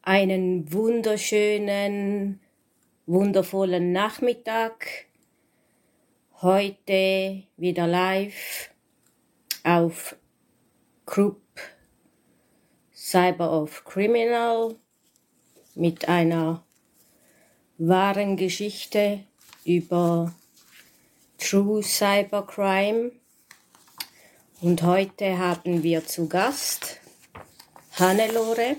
Einen wunderschönen, wundervollen Nachmittag. Heute wieder live auf Group Cyber of Criminal mit einer wahren Geschichte über True Cybercrime. Und heute haben wir zu Gast Hannelore.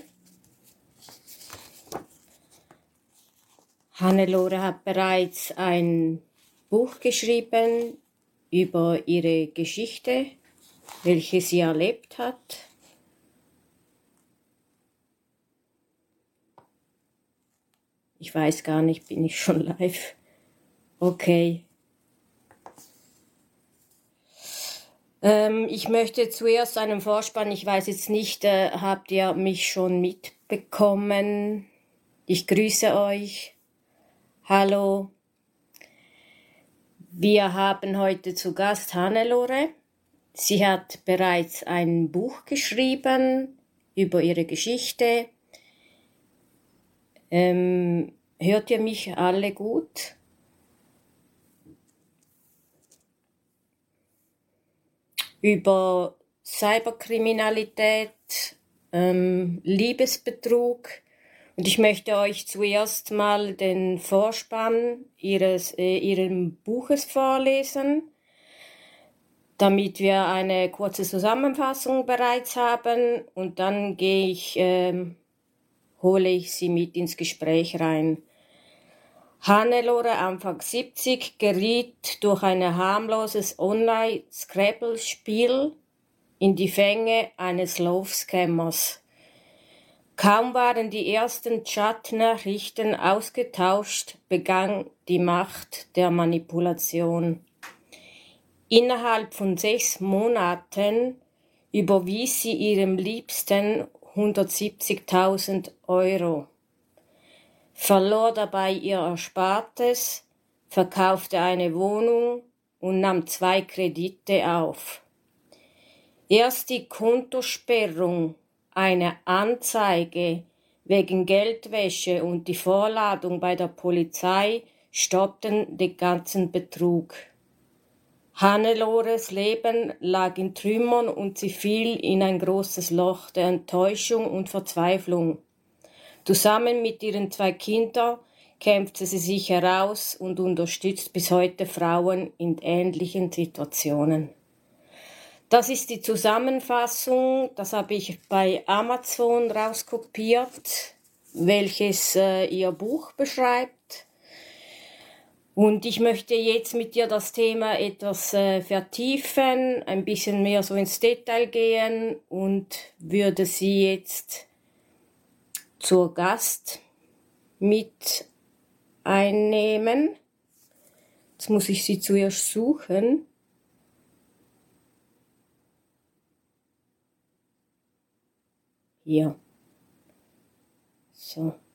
Hannelore hat bereits ein Buch geschrieben über ihre Geschichte, welche sie erlebt hat. Ich weiß gar nicht, bin ich schon live? Okay. Ich möchte zuerst einen Vorspann, ich weiß jetzt nicht, habt ihr mich schon mitbekommen? Ich grüße euch. Hallo. Wir haben heute zu Gast Hannelore. Sie hat bereits ein Buch geschrieben über ihre Geschichte. Hört ihr mich alle gut? Über Cyberkriminalität, Liebesbetrug. Und ich möchte euch zuerst mal den Vorspann ihrem Buches vorlesen, damit wir eine kurze Zusammenfassung bereits haben. Und dann hole ich sie mit ins Gespräch rein. Hannelore, Anfang 70, geriet durch ein harmloses Online-Scrabble-Spiel in die Fänge eines Love-Scammers. Kaum waren die ersten Chat-Nachrichten ausgetauscht, begann die Macht der Manipulation. Innerhalb von 6 Monaten überwies sie ihrem Liebsten 170.000 Euro, verlor dabei ihr Erspartes, verkaufte eine Wohnung und nahm 2 Kredite auf. Erst die Kontosperrung, eine Anzeige wegen Geldwäsche und die Vorladung bei der Polizei stoppten den ganzen Betrug. Hannelores Leben lag in Trümmern und sie fiel in ein großes Loch der Enttäuschung und Verzweiflung. Zusammen mit ihren 2 Kindern kämpfte sie sich heraus und unterstützt bis heute Frauen in ähnlichen Situationen. Das ist die Zusammenfassung, das habe ich bei Amazon rauskopiert, welches ihr Buch beschreibt. Und ich möchte jetzt mit dir das Thema etwas vertiefen, ein bisschen mehr so ins Detail gehen und würde sie jetzt zur Gast mit einnehmen. Jetzt muss ich sie zuerst suchen. Hier. So.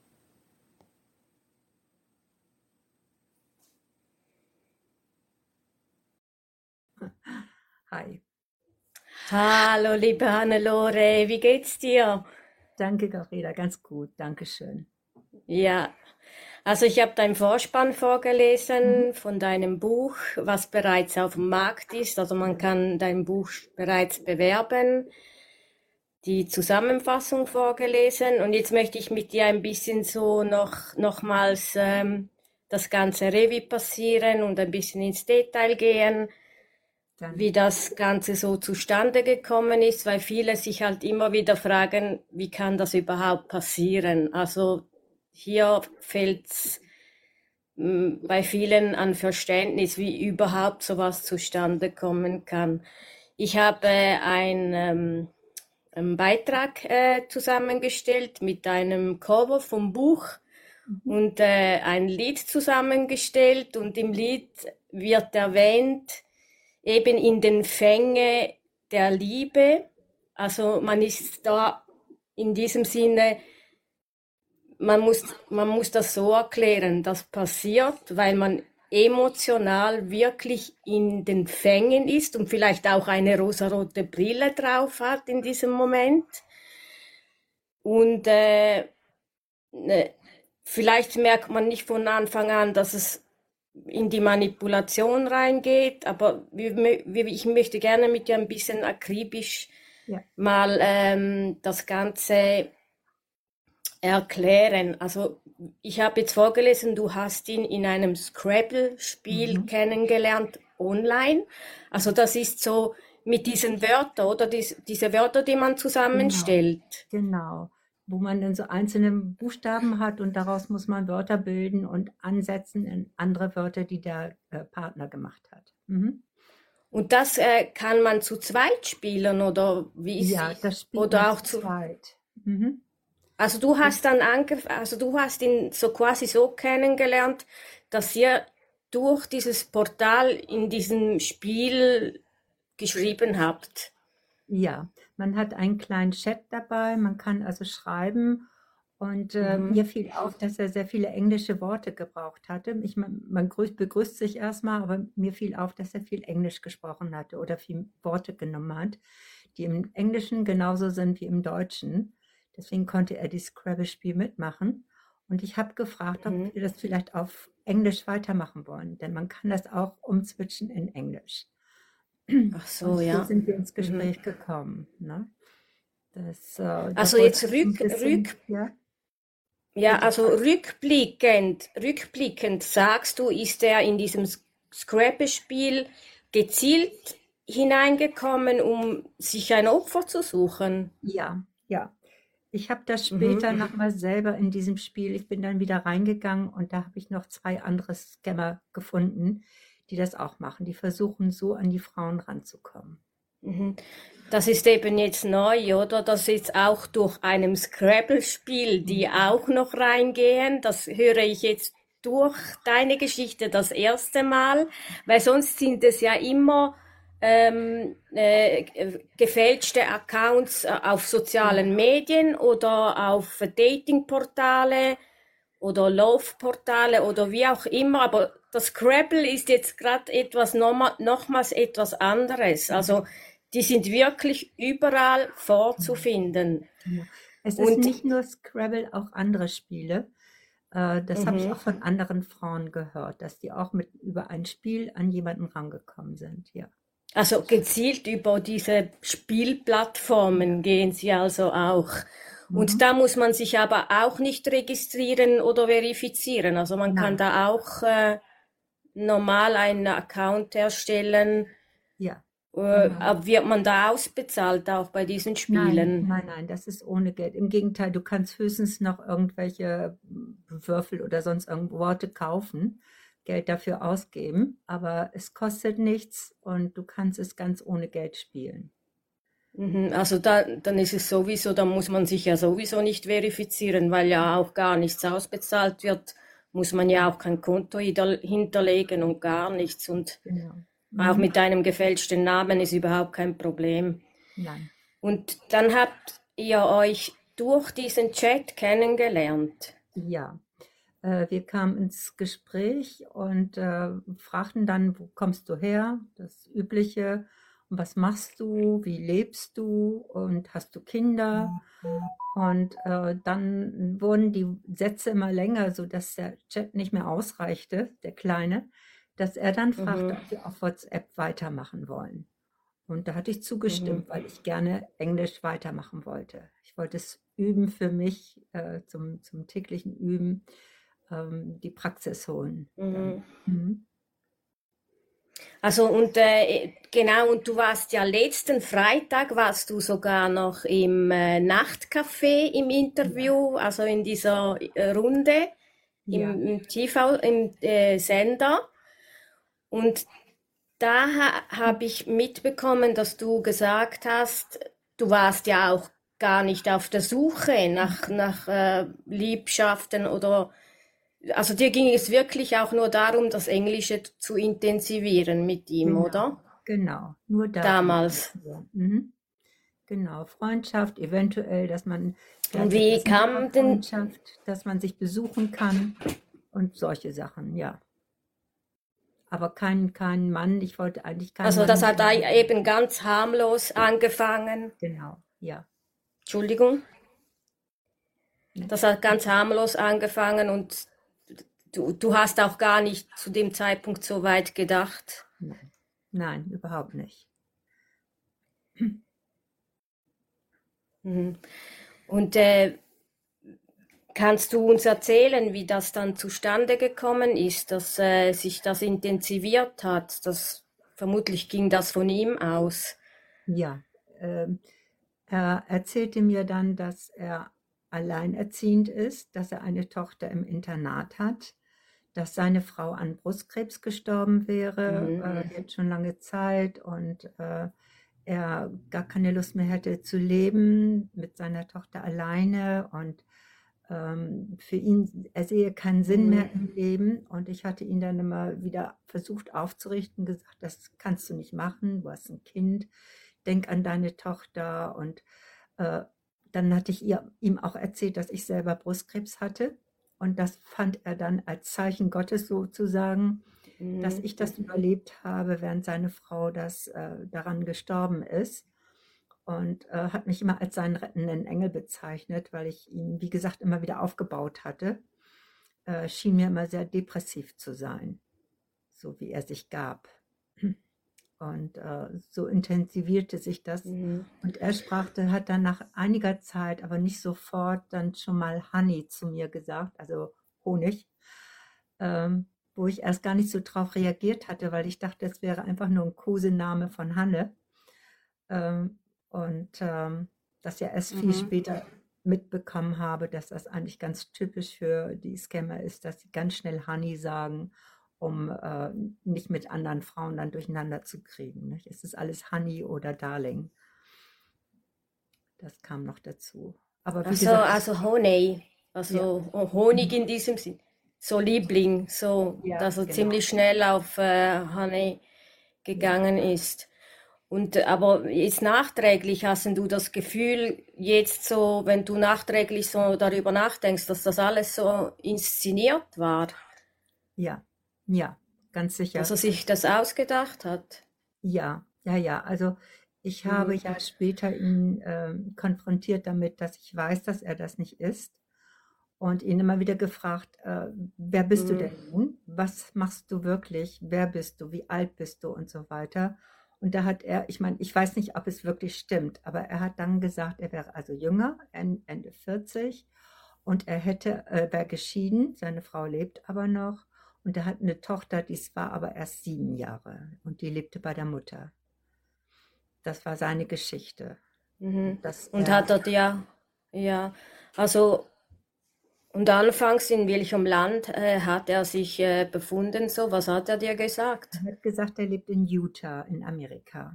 Hi. Hallo, liebe Hannelore, wie geht's dir? Danke, Gabriela, ganz gut, danke schön. Ja, also ich habe deinen Vorspann vorgelesen von deinem Buch, was bereits auf dem Markt ist. Also man kann dein Buch bereits bewerben. Die Zusammenfassung vorgelesen und jetzt möchte ich mit dir ein bisschen so nochmals das ganze Revue passieren und ein bisschen ins Detail gehen, wie das Ganze so zustande gekommen ist, weil viele sich halt immer wieder fragen, wie kann das überhaupt passieren? Also hier fehlt's bei vielen an Verständnis, wie überhaupt sowas zustande kommen kann. Ich habe einen Beitrag zusammengestellt mit einem Cover vom Buch und ein Lied zusammengestellt und im Lied wird erwähnt, eben in den Fänge der Liebe. Also man ist da in diesem Sinne, man muss das so erklären, das passiert, weil man emotional wirklich in den Fängen ist und vielleicht auch eine rosarote Brille drauf hat in diesem Moment. Und ne, vielleicht merkt man nicht von Anfang an, dass es in die Manipulation reingeht, aber ich möchte gerne mit dir ein bisschen akribisch Ja. mal das Ganze erklären. Also ich habe jetzt vorgelesen, du hast ihn in einem Scrabble-Spiel Mhm. kennengelernt online. Also das ist so mit diesen Wörtern, oder diese Wörter, die man Genau, zusammenstellt. genau. Wo man dann so einzelne Buchstaben hat und daraus muss man Wörter bilden und ansetzen in andere Wörter, die der Partner gemacht hat. Mhm. Und das kann man zu zweit spielen, oder wie ist, Ja, das spielt man oder auch zu zu, zweit. Mhm. also du hast dann also du hast ihn so quasi so kennengelernt, dass ihr durch dieses Portal in diesem Spiel geschrieben habt. Ja, man hat einen kleinen Chat dabei, man kann also schreiben und Mhm. mir fiel auf, dass er sehr viele englische Worte gebraucht hatte. Man begrüßt sich erstmal, aber mir fiel auf, dass er viel Englisch gesprochen hatte oder viel Worte genommen hat, die im Englischen genauso sind wie im Deutschen. Deswegen konnte er dieses Scrabble-Spiel mitmachen. Und ich habe gefragt, ob Mhm. wir das vielleicht auf Englisch weitermachen wollen, denn man kann das auch umswitchen in Englisch. Ach so, Und so ja. sind wir ins Mhm. Gespräch gekommen, ne? Da Also wollte jetzt ich so ein bisschen, ja, ja, bitte also frag. rückblickend sagst du, ist er in diesem Scrabble-Spiel gezielt hineingekommen, um sich ein Opfer zu suchen? Ja, ja. Ich habe das Mhm. später noch mal selber in diesem Spiel, ich bin dann wieder reingegangen und da habe ich noch 2 andere Scammer gefunden, die das auch machen. Die versuchen so an die Frauen ranzukommen. Mhm. Das ist eben jetzt neu, oder? Dass jetzt auch durch einem Scrabble-Spiel die Mhm. auch noch reingehen. Das höre ich jetzt durch deine Geschichte das erste Mal, weil sonst sind es ja immer gefälschte Accounts auf sozialen Genau, Medien oder auf Datingportale oder Love-Portale oder wie auch immer. Aber das Scrabble ist jetzt gerade etwas nochmals etwas anderes. mhm, Also die sind wirklich überall genau, vorzufinden. genau. Es ist Und nicht nur Scrabble, auch andere Spiele. Das habe ich mhm. auch von anderen Frauen gehört, dass die auch mit über ein Spiel an jemanden rangekommen sind, ja. Also gezielt über diese Ja. Spielplattformen gehen sie also auch. Und Mhm. da muss man sich aber auch nicht registrieren oder verifizieren. Also man kann Nein, da auch normal einen Account erstellen. ja, genau. Aber wird man da ausbezahlt auch bei diesen Nein, Spielen? nein, nein, das ist ohne Geld. Im Gegenteil, du kannst höchstens noch irgendwelche Würfel oder sonst irgend Worte kaufen, Geld dafür ausgeben, aber es kostet nichts und du kannst es ganz ohne Geld spielen. Mhm. Also dann ist es sowieso, da muss man sich ja sowieso nicht verifizieren, weil ja auch gar nichts ausbezahlt wird, muss man ja Genau, auch kein Konto hinterlegen und gar nichts. Und genau. auch Mhm. mit einem gefälschten Namen ist überhaupt kein Problem. Nein. Und dann habt ihr euch durch diesen Chat kennengelernt. Ja, wir kamen ins Gespräch und fragten dann, wo kommst du her? Das Übliche. Und was machst du? Wie lebst du? Und hast du Kinder? Und dann wurden die Sätze immer länger, sodass der Chat nicht mehr ausreichte, der Kleine, dass er dann fragte, Mhm. ob wir auf WhatsApp weitermachen wollen. Und da hatte ich Mhm. zugestimmt, weil ich gerne Englisch weitermachen wollte. Ich wollte es üben für mich, zum täglichen Üben, die Praxis holen dann. Mhm. Mhm. Also und genau, und du warst ja letzten Freitag, warst du sogar noch im Nachtcafé im Ja, Interview, also in dieser Runde ja, im TV, im Sender. Und da habe ich mitbekommen, dass du gesagt hast, du warst ja auch gar nicht auf der Suche nach Liebschaften oder also dir ging es wirklich auch nur darum, das Englische zu intensivieren mit ihm, genau, oder? genau. Nur darum ging Damals. es mir. Mhm. Genau, Freundschaft, eventuell, dass man Und vielleicht wie etwas mehr kam denn, Freundschaft, dass man sich besuchen kann und solche Sachen, ja. Aber kein Mann, ich wollte eigentlich keinen also das Mann hat kennenlernen. eben ganz harmlos angefangen. Genau, ja. Entschuldigung. Ne? Das hat ganz harmlos angefangen und du hast auch gar nicht zu dem Zeitpunkt so weit gedacht. Nein, nein, überhaupt nicht. Mhm. Und kannst du uns erzählen, wie das dann zustande gekommen ist, dass sich das intensiviert hat? Vermutlich ging das von ihm aus. Ja, ähm, er erzählte mir dann, dass er alleinerziehend ist, dass er eine Tochter im Internat hat, dass seine Frau an Brustkrebs gestorben wäre, Mhm. jetzt schon lange Zeit und er gar keine Lust mehr hätte zu leben mit seiner Tochter alleine und für ihn, er sehe keinen Sinn mehr Mhm. im Leben und ich hatte ihn dann immer wieder versucht aufzurichten, gesagt, das kannst du nicht machen, du hast ein Kind, denk an deine Tochter und äh, dann hatte ich ihm auch erzählt, dass ich selber Brustkrebs hatte und das fand er dann als Zeichen Gottes sozusagen, dass Mhm. ich das überlebt habe, während seine Frau daran gestorben ist und hat mich immer als seinen rettenden Engel bezeichnet, weil ich ihn, wie gesagt, immer wieder aufgebaut hatte. Schien mir immer sehr depressiv zu sein, so wie er sich gab. Und so intensivierte sich das. Mhm. Und er hat dann nach einiger Zeit, aber nicht sofort, dann schon mal Honey zu mir gesagt, also Honig, wo ich erst gar nicht so drauf reagiert hatte, weil ich dachte, es wäre einfach nur ein Kosename von Hanne. Ähm, und das ja erst viel Mhm. später mitbekommen habe, dass das eigentlich ganz typisch für die Scammer ist, dass sie ganz schnell Honey sagen, um nicht mit anderen Frauen dann durcheinander zu kriegen. Nicht? Es ist alles Honey oder Darling. Das kam noch dazu. Aber Ach wie so, gesagt, also Honey, ja, also Honig in diesem Sinn, so Liebling, so, ja, dass er genau. ziemlich schnell auf Honey Ja. gegangen ist. Und aber jetzt nachträglich hast du das Gefühl, jetzt so, wenn du nachträglich so darüber nachdenkst, dass das alles so inszeniert war, Ja, ja, ganz dass sicher. er sich das ausgedacht hat. Ja, ja, ja. Also ich habe Mhm. ja später ihn konfrontiert damit, dass ich weiß, dass er das nicht ist. Und ihn immer wieder gefragt, wer bist du Mhm. denn nun? Was machst du wirklich? Wer bist du? Wie alt bist du? Und so weiter. Und da hat er, ich meine, ich weiß nicht, ob es wirklich stimmt, aber er hat dann gesagt, er wäre also jünger, Ende 40 und wäre geschieden, seine Frau lebt aber noch und er hat eine Tochter, die war aber erst 7 Jahre und die lebte bei der Mutter. Das war seine Geschichte, Mhm. dass Und er, hat er dir, ja, also, und anfangs in welchem Land hat er sich befunden so? Was hat er dir gesagt? er hat gesagt, er lebt in Utah in Amerika.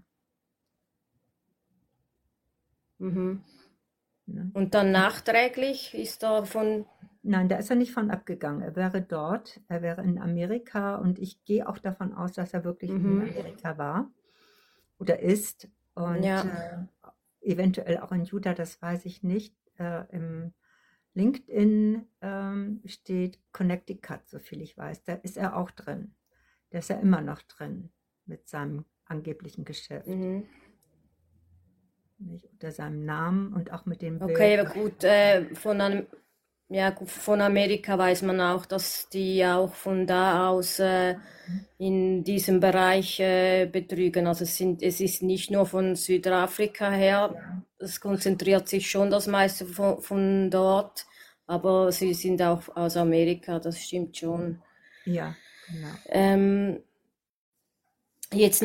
Mhm. Ne? Und dann nachträglich ist er von, Nein, da ist er nicht von abgegangen. Er wäre dort, er wäre in Amerika und ich gehe auch davon aus, dass er wirklich in mhm. Amerika war oder ist und Ja, eventuell auch in Utah, das weiß ich nicht. Im LinkedIn steht Connecticut, soviel ich weiß. Da ist er auch drin. Da ist er immer noch drin mit seinem angeblichen Geschäft. mhm. Nicht? Unter seinem Namen und auch mit dem Bild. Okay, aber gut, ja, gut, von Amerika weiß man auch, dass die auch von da aus in diesem Bereich betrügen. Also es ist nicht nur von Südafrika her, Ja, es konzentriert sich schon das meiste von dort, aber sie sind auch aus Amerika, das stimmt schon. ja, genau. Ähm, Jetzt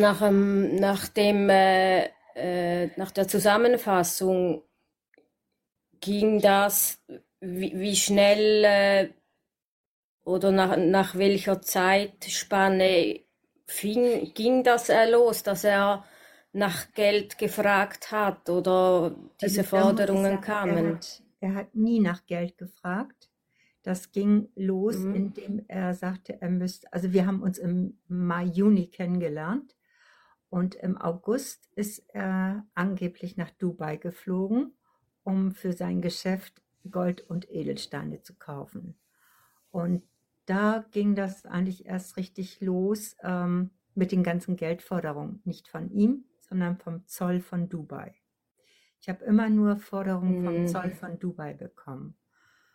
nach der Zusammenfassung ging das, wie schnell oder nach welcher Zeitspanne ging das los, dass er nach Geld gefragt hat oder Also diese da muss ich Forderungen sagen, er kamen? hat, er hat nie nach Geld gefragt. Das ging los, Mhm. indem er sagte, er müsste, also wir haben uns im Mai, Juni kennengelernt und im August ist er angeblich nach Dubai geflogen, um für sein Geschäft Gold und Edelsteine zu kaufen. Und da ging das eigentlich erst richtig los mit den ganzen Geldforderungen. Nicht von ihm, sondern vom Zoll von Dubai. Ich habe immer nur Forderungen vom Mhm. Zoll von Dubai bekommen.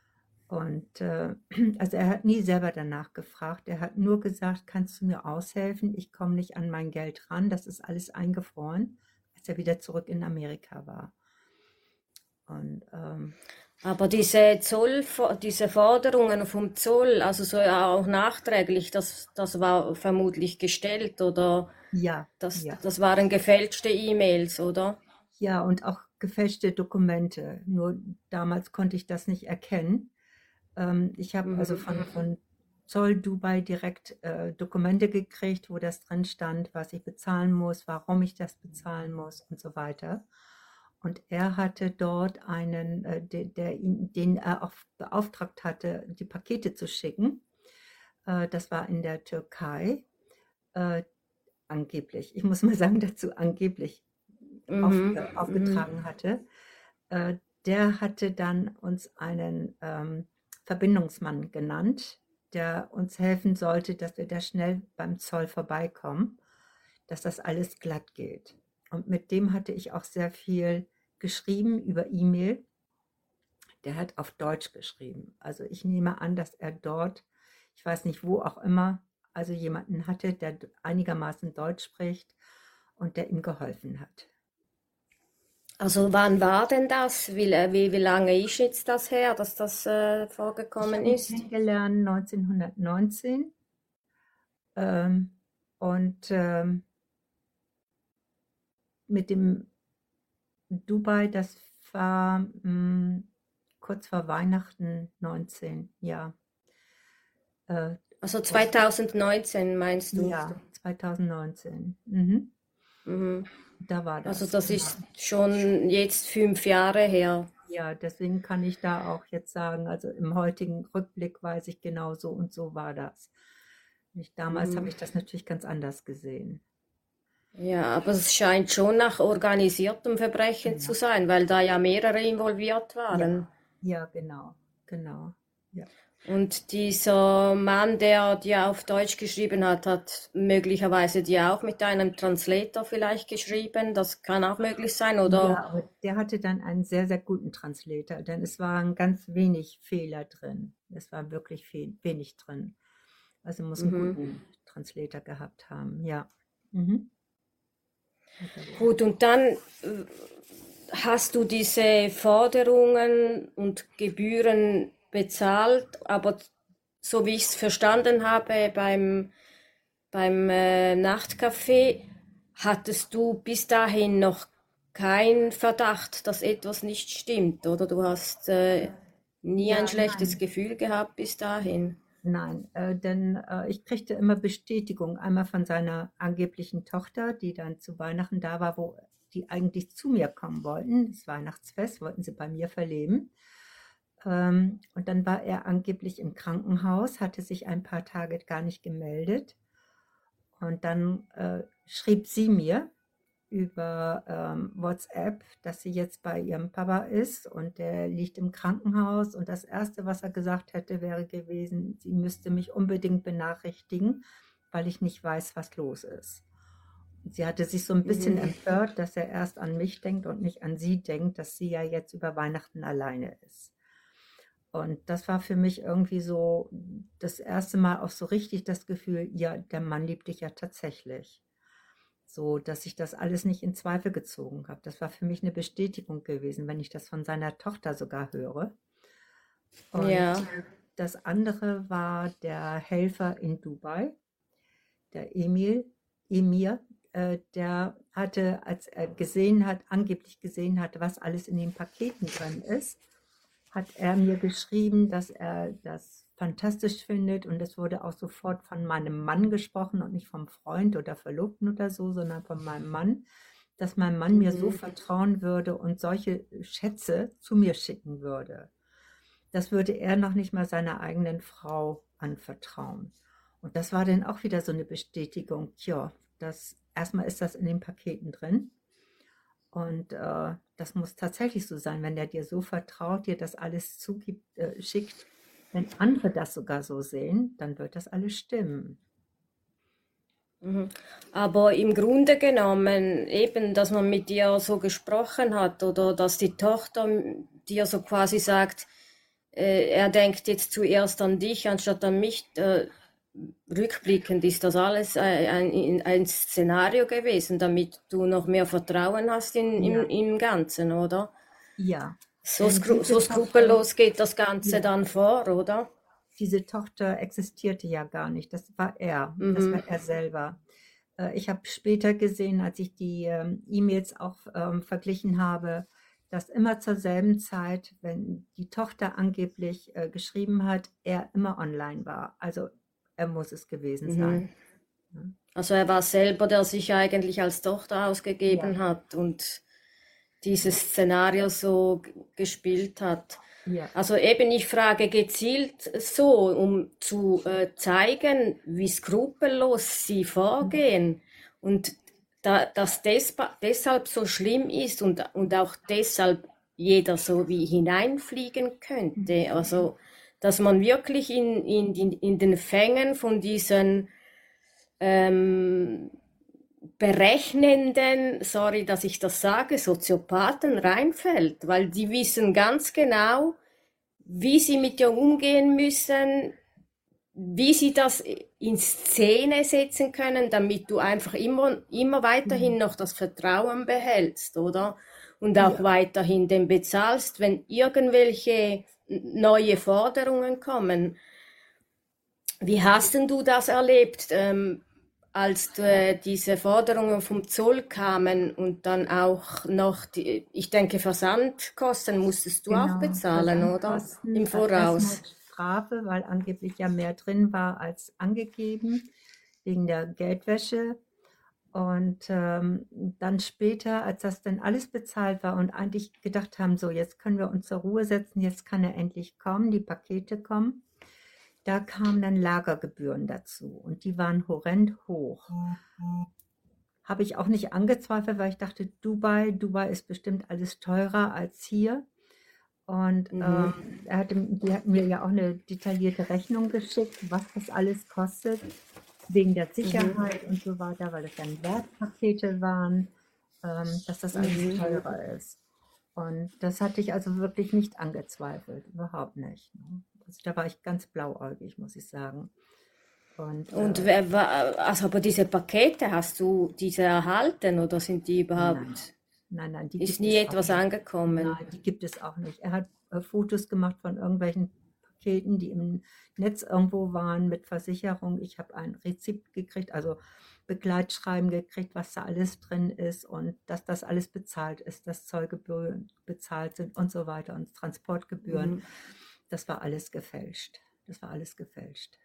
Und also er hat nie selber danach gefragt. Er hat nur gesagt, kannst du mir aushelfen? Ich komme nicht an mein Geld ran. Das ist alles eingefroren, als er wieder zurück in Amerika war. Und Aber diese Forderungen vom Zoll, also so ja auch nachträglich, das war vermutlich gestellt oder ja, ja, das waren gefälschte E-Mails, oder? ja, und auch gefälschte Dokumente. Nur damals konnte ich das nicht erkennen. Ich habe also Mhm. von Zoll Dubai direkt Dokumente gekriegt, wo das drin stand, was ich bezahlen muss, warum ich das bezahlen muss und so weiter. Und er hatte dort einen, den er auch beauftragt hatte, die Pakete zu schicken. Das war in der Türkei, äh, angeblich. Ich muss mal sagen dazu, angeblich Mhm. Mhm. aufgetragen hatte. Äh, Der hatte dann uns einen Verbindungsmann genannt, der uns helfen sollte, dass wir da schnell beim Zoll vorbeikommen, dass das alles glatt geht. Und mit dem hatte ich auch sehr viel geschrieben über E-Mail. Der hat auf Deutsch geschrieben. Also ich nehme an, dass er dort, ich weiß nicht wo auch immer, also jemanden hatte, der einigermaßen Deutsch spricht und der ihm geholfen hat. Also wann war denn das? Wie lange ist jetzt das her, dass das Ich vorgekommen habe ihn ist? kennengelernt 1919 ähm, und mit dem Dubai, das war kurz vor Weihnachten 19, ja. Äh, Also und, 2019 meinst du? ja, 2019. Mhm. Mhm. Da war Also das, das genau. ist schon jetzt 5 Jahre her. Ja, deswegen kann ich da auch jetzt sagen, also im heutigen Rückblick weiß ich genau, so und so war das. Nicht, damals habe Mhm. ich das natürlich ganz anders gesehen. Ja, aber es scheint schon nach organisiertem Verbrechen zu Ja, sein, weil da ja mehrere involviert ja, waren. ja, genau, genau. Ja. Und dieser Mann, der dir auf Deutsch geschrieben hat, hat möglicherweise dir auch mit einem Translator vielleicht geschrieben. Das kann auch möglich sein, oder? Ja, aber der hatte dann einen sehr, sehr guten Translator, denn es waren ganz wenig Fehler drin. Es war wirklich wenig drin. Also muss einen Mhm. guten Translator gehabt haben, ja. Mhm. Hat er wohl. Gut, und dann hast du diese Forderungen und Gebühren bezahlt, aber so wie ich es verstanden habe beim Nachtcafé, hattest du bis dahin noch keinen Verdacht, dass etwas nicht stimmt, oder du hast nie ein Ja, schlechtes nein. Gefühl gehabt bis dahin. Nein, denn ich kriegte immer Bestätigung, einmal von seiner angeblichen Tochter, die dann zu Weihnachten da war, wo die eigentlich zu mir kommen wollten. Das Weihnachtsfest wollten sie bei mir verleben. Und dann war er angeblich im Krankenhaus, hatte sich ein paar Tage gar nicht gemeldet. Und dann schrieb sie mir über WhatsApp, dass sie jetzt bei ihrem Papa ist und der liegt im Krankenhaus. Und das Erste, was er gesagt hätte, wäre gewesen, sie müsste mich unbedingt benachrichtigen, weil ich nicht weiß, was los ist. Und sie hatte sich so ein bisschen Mhm. empört, dass er erst an mich denkt und nicht an sie denkt, dass sie ja jetzt über Weihnachten alleine ist. Und das war für mich irgendwie so das erste Mal auch so richtig das Gefühl, ja, der Mann liebt dich ja tatsächlich. So, dass ich das alles nicht in Zweifel gezogen habe. Das war für mich eine Bestätigung gewesen, wenn ich das von seiner Tochter sogar höre. Und Ja. das andere war der Helfer in Dubai, der Emir, der hatte, als er gesehen hat, angeblich gesehen hat, was alles in den Paketen drin ist, hat er mir geschrieben, dass er das fantastisch findet und es wurde auch sofort von meinem Mann gesprochen und nicht vom Freund oder Verlobten oder so, sondern von meinem Mann, dass mein Mann mir so Mhm. vertrauen würde und solche Schätze zu mir schicken würde. Das würde er noch nicht mal seiner eigenen Frau anvertrauen. Und das war dann auch wieder so eine Bestätigung, ja, das erstmal ist das in den Paketen drin und das muss tatsächlich so sein, wenn der dir so vertraut, dir das alles zugibt, schickt. Wenn andere das sogar so sehen, dann wird das alles stimmen. Mhm. Aber im Grunde genommen, eben, dass man mit dir so gesprochen hat oder dass die Tochter dir so quasi sagt, er denkt jetzt zuerst an dich, anstatt an mich. Rückblickend ist das alles ein Szenario gewesen, damit du noch mehr Vertrauen hast Ja, im Ganzen, oder? ja. So, Denn so diese Tochter, skrupellos geht das Ganze ja, dann vor, oder? diese Tochter existierte ja gar nicht. Das Mhm. war er selber. Ich habe später gesehen, als ich die E-Mails auch verglichen habe, dass immer zur selben Zeit, wenn die Tochter angeblich geschrieben hat, er immer online war. Also er muss es gewesen sein. Mhm. Ne? Also er war selber, der sich eigentlich als Tochter Ja, ausgegeben hat und ja, dieses Szenario so gespielt hat. ja. Also eben, ich frage gezielt so, um zu zeigen, wie skrupellos sie Mhm. vorgehen und dass deshalb so schlimm ist und auch deshalb jeder so wie hineinfliegen könnte. Mhm. Also, dass man wirklich in den Fängen von diesen ähm, berechnenden, sorry, dass ich das sage, Soziopathen reinfällt, weil die wissen ganz genau, wie sie mit dir umgehen müssen, wie sie das in Szene setzen können, damit du einfach immer weiterhin Mhm. noch das Vertrauen behältst, oder? Und auch Ja. weiterhin den bezahlst, wenn irgendwelche neue Forderungen kommen. Wie hast denn du das erlebt, als diese Forderungen vom Zoll kamen und dann auch noch ich denke, Versandkosten musstest du auch Genau, bezahlen, oder? Im Versandkosten, erstmal Voraus. Strafe, weil angeblich ja mehr drin war als angegeben, wegen der Geldwäsche. Und dann später, als das dann alles bezahlt war und eigentlich gedacht haben, so jetzt können wir uns zur Ruhe setzen, jetzt kann er endlich kommen, die Pakete kommen, da kamen dann Lagergebühren dazu und die waren horrend hoch. Habe ich auch nicht angezweifelt, weil ich dachte, Dubai ist bestimmt alles teurer als hier. Und Mhm. die hatten mir ja auch eine detaillierte Rechnung geschickt, was das alles kostet, wegen der Mhm. Sicherheit und so weiter, weil das dann Wertpakete waren, dass das alles Mhm. teurer ist. Und das hatte ich also wirklich nicht angezweifelt, überhaupt nicht. Ne? Also da war ich ganz blauäugig, muss ich sagen. Und Und wer war, also aber diese Pakete, hast du diese erhalten oder sind die nein, überhaupt, nein, die ist gibt nie es auch etwas nicht. angekommen? Nein, die gibt es auch nicht. Er hat Fotos gemacht von irgendwelchen Paketen, die im Netz irgendwo waren mit Versicherung. Ich habe ein Rezept gekriegt, also Begleitschreiben gekriegt, was da alles drin ist und dass das alles bezahlt ist, dass Zollgebühren bezahlt sind und so weiter und Transportgebühren. Mhm. Das war alles gefälscht. Das war alles gefälscht.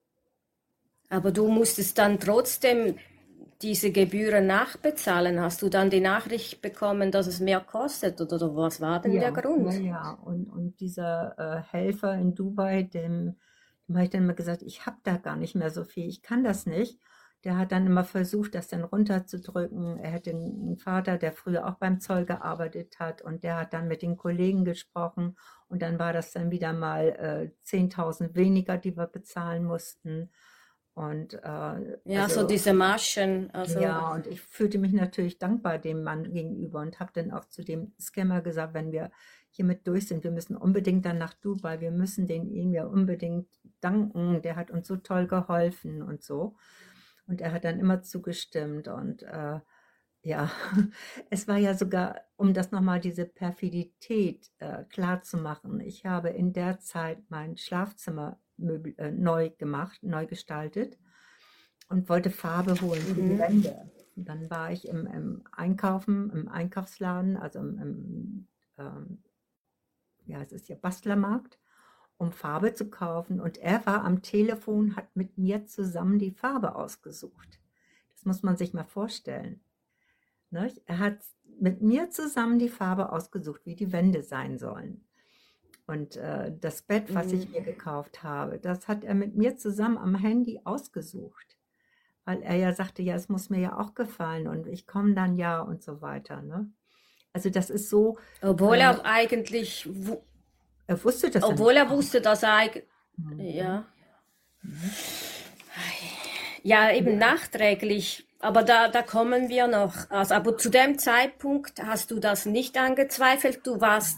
Aber du musstest dann trotzdem diese Gebühren nachbezahlen. Hast du dann die Nachricht bekommen, dass es mehr kostet oder was war denn der Ja, ja, Grund? ja. Und dieser Helfer in Dubai, dem habe ich dann immer gesagt, ich habe da gar nicht mehr so viel, ich kann das nicht. Der hat dann immer versucht, das dann runterzudrücken. Er hätte einen Vater, der früher auch beim Zoll gearbeitet hat und der hat dann mit den Kollegen gesprochen und dann war das dann wieder mal 10.000 weniger, die wir bezahlen mussten. Und Ja, so also diese Maschen, also, ja, und ich fühlte mich natürlich dankbar dem Mann gegenüber und habe dann auch zu dem Scammer gesagt, wenn wir hiermit durch sind, wir müssen unbedingt dann nach Dubai, wir müssen ihm ja unbedingt danken, der hat uns so toll geholfen und so. Und er hat dann immer zugestimmt und ja, es war ja sogar, um das nochmal diese Perfidität klar zu machen, ich habe in der Zeit mein Schlafzimmer neu gemacht, neu gestaltet und wollte Farbe holen für die mhm, Wände. Und dann war ich im Einkaufen, im Einkaufsladen, also ja, es ist ja Bastlermarkt, um Farbe zu kaufen. Und er war am Telefon, hat mit mir zusammen die Farbe ausgesucht. Das muss man sich mal vorstellen. Nicht? Er hat mit mir zusammen die Farbe ausgesucht, wie die Wände sein sollen. Und das Bett, was ich mir mhm. gekauft habe, das hat er mit mir zusammen am Handy ausgesucht. Weil er ja sagte, ja, es muss mir ja auch gefallen und ich komme dann ja und so weiter, ne? Also das ist so, Obwohl äh, er eigentlich, er wusste das ja obwohl nicht. er wusste, dass er eigentlich, Mhm. ja, Mhm. ja, eben Ja, nachträglich, aber da kommen wir noch. Also, aber zu dem Zeitpunkt hast du das nicht angezweifelt. Du warst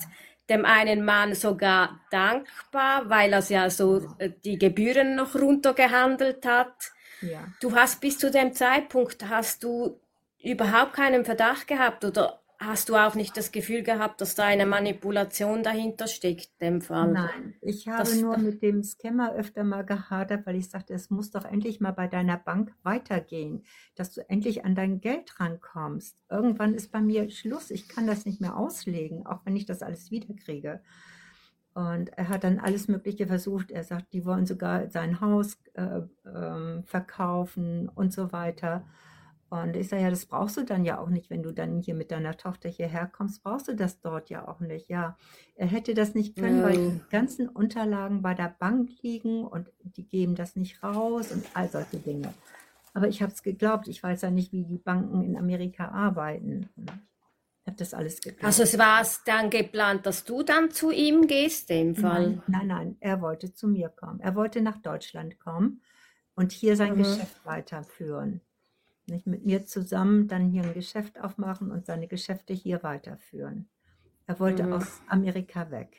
dem einen Mann sogar dankbar, weil er ja so Ja, die Gebühren noch runtergehandelt hat. ja. Du hast bis zu dem Zeitpunkt, hast du überhaupt keinen Verdacht gehabt oder hast du auch nicht das Gefühl gehabt, dass da eine Manipulation dahinter steckt, in dem Fall? Nein, ich habe Das, nur mit dem Scammer öfter mal gehadert, weil ich sagte, es muss doch endlich mal bei deiner Bank weitergehen, dass du endlich an dein Geld rankommst. Irgendwann ist bei mir Schluss, ich kann das nicht mehr auslegen, auch wenn ich das alles wiederkriege. Und er hat dann alles Mögliche versucht. Er sagt, die wollen sogar sein Haus verkaufen und so weiter. Und ich sage, ja, das brauchst du dann ja auch nicht, wenn du dann hier mit deiner Tochter hierher kommst, brauchst du das dort ja auch nicht. Ja, er hätte das nicht können, weil äh, die ganzen Unterlagen bei der Bank liegen und die geben das nicht raus und all solche Dinge. Aber ich habe es geglaubt. Ich weiß ja nicht, wie die Banken in Amerika arbeiten. Ich habe das alles also geglaubt. es war es dann geplant, dass du dann zu ihm gehst, in dem Nein, Fall. nein, nein, er wollte zu mir kommen. Er wollte nach Deutschland kommen und hier sein Mhm, Geschäft weiterführen. Nicht mit mir zusammen dann hier ein Geschäft aufmachen und seine Geschäfte hier weiterführen. Er wollte mhm. aus Amerika weg.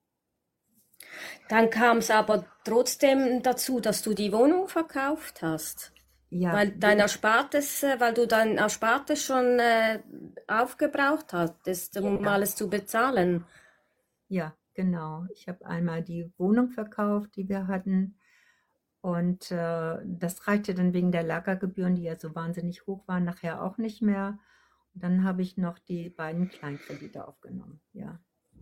Dann kam es aber trotzdem dazu, dass du die Wohnung verkauft hast. Ja, Weil dein Erspartes, weil du dein Erspartes schon aufgebraucht hattest, um ja, alles zu bezahlen. ja, genau. Ich habe einmal die Wohnung verkauft, die wir hatten. Und das reichte dann wegen der Lagergebühren, die ja so wahnsinnig hoch waren, nachher auch nicht mehr. Und dann habe ich noch die beiden Kleinkredite aufgenommen. Ja,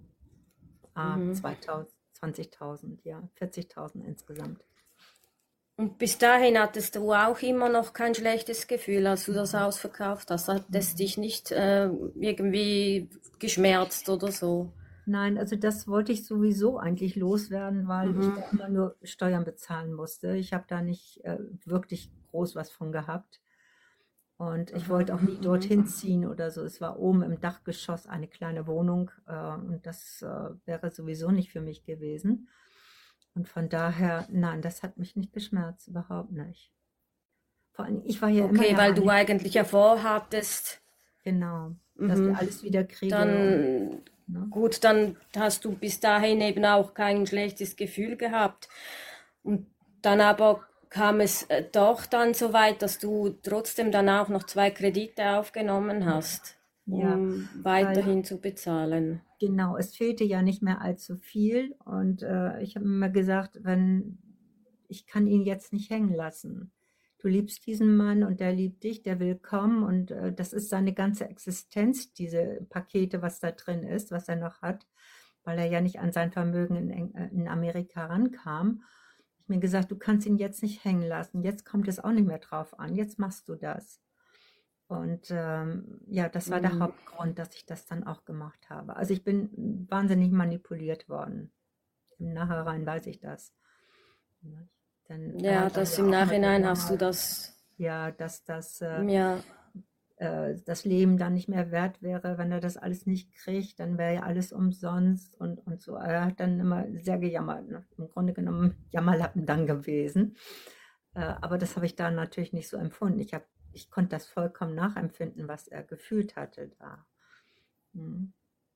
Mhm. 2000, 20.000, ja, 40.000 insgesamt. Und bis dahin hattest du auch immer noch kein schlechtes Gefühl, als du das Nein, Haus verkauft hast. Hat es nein. dich nicht irgendwie geschmerzt oder so? Nein, also das wollte ich sowieso eigentlich loswerden, weil ich Mhm. da immer nur Steuern bezahlen musste. Ich habe da nicht wirklich groß was von gehabt. Und ich Aha. wollte auch nie Mhm. dorthin ziehen oder so. Es war oben im Dachgeschoss eine kleine Wohnung und das wäre sowieso nicht für mich gewesen. Und von daher, nein, das hat mich nicht geschmerzt, überhaupt nicht. Vor allem, ich war ja immer Okay, der weil du Meinung, eigentlich ja vorhattest, genau, dass ich mhm. alles wieder kriege und, Dann ne? gut, dann hast du bis dahin eben auch kein schlechtes Gefühl gehabt. Und dann aber kam es doch dann so weit, dass du trotzdem dann auch noch zwei Kredite aufgenommen Ja, hast, ja, um weil weiterhin zu bezahlen. genau, es fehlte ja nicht mehr allzu viel und ich habe immer gesagt, wenn ich kann ihn jetzt nicht hängen lassen. Du liebst diesen Mann und der liebt dich, der will kommen und das ist seine ganze Existenz, diese Pakete, was da drin ist, was er noch hat, weil er ja nicht an sein Vermögen in Amerika rankam. Ich habe mir gesagt, du kannst ihn jetzt nicht hängen lassen. Jetzt kommt es auch nicht mehr drauf an. Jetzt machst du das. Und ja, das war der Mhm. Hauptgrund, dass ich das dann auch gemacht habe. Also ich bin wahnsinnig manipuliert worden. Im Nachhinein weiß ich das. Ne? Denn er Ja, hat dann das ja im auch mal Nachhinein hast du gejammert, das, ja, dass ja, das Leben dann nicht mehr wert wäre, wenn er das alles nicht kriegt, dann wäre ja alles umsonst und so. Er hat dann immer sehr gejammert, ne? Im Grunde genommen Jammerlappen dann gewesen. Aber das habe ich da natürlich nicht so empfunden. Ich konnte das vollkommen nachempfinden, was er gefühlt hatte da. Mhm.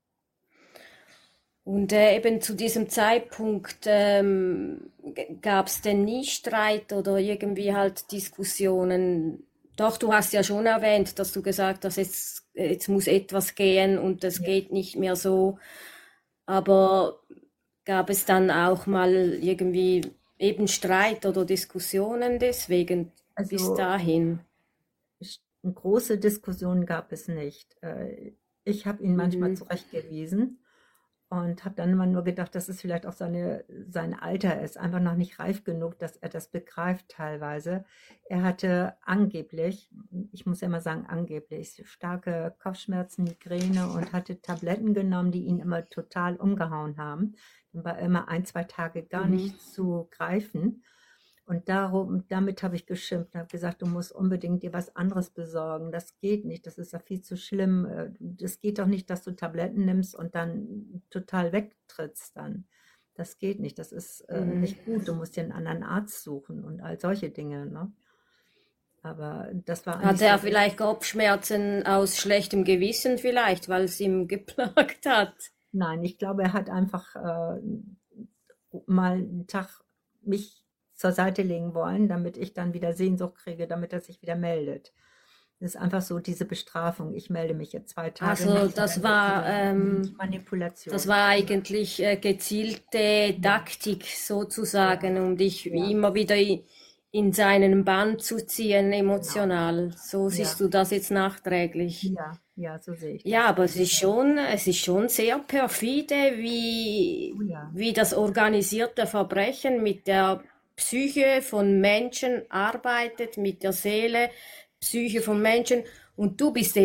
und eben zu diesem Zeitpunkt gab es denn nie Streit oder irgendwie halt Diskussionen? Doch, du hast ja schon erwähnt, dass du gesagt hast, jetzt muss etwas gehen und es Ja, geht nicht mehr so. Aber gab es dann auch mal irgendwie eben Streit oder Diskussionen deswegen bis also dahin? große Diskussionen gab es nicht. Ich habe ihn manchmal Mhm. zurechtgewiesen und habe dann immer nur gedacht, dass es vielleicht auch sein Alter ist, einfach noch nicht reif genug, dass er das begreift teilweise. Er hatte angeblich, ich muss ja immer sagen angeblich, starke Kopfschmerzen, Migräne und hatte Tabletten genommen, die ihn immer total umgehauen haben. Dann war immer ein, zwei Tage gar Mhm. nicht zu greifen. Und damit habe ich geschimpft und habe gesagt, du musst unbedingt dir was anderes besorgen. Das geht nicht, das ist ja viel zu schlimm. Das geht doch nicht, dass du Tabletten nimmst und dann total wegtrittst dann. Das geht nicht, das ist Mhm. nicht gut. Du musst dir einen anderen Arzt suchen und all solche Dinge, ne? Aber das war Hatte nicht so er richtig. vielleicht Kopfschmerzen aus schlechtem Gewissen vielleicht, weil es ihm geplagt hat? Nein, ich glaube, er hat einfach mal einen Tag mich zur Seite legen wollen, damit ich dann wieder Sehnsucht kriege, damit er sich wieder meldet. Das ist einfach so diese Bestrafung. Ich melde mich jetzt 2 Tage Also nicht und dann wird wieder das Manipulation. war Ja, eigentlich gezielte ja, Taktik ja, sozusagen, um dich ja, immer wieder in seinen Bann zu ziehen, genau. emotional. So siehst Ja, du das jetzt nachträglich. ja, ja, so sehe ich Ja, das. aber Und es ist schon sehr perfide, oh ja, wie das organisierte Verbrechen mit der Psyche von Menschen arbeitet, mit der Seele, Psyche von Menschen. Und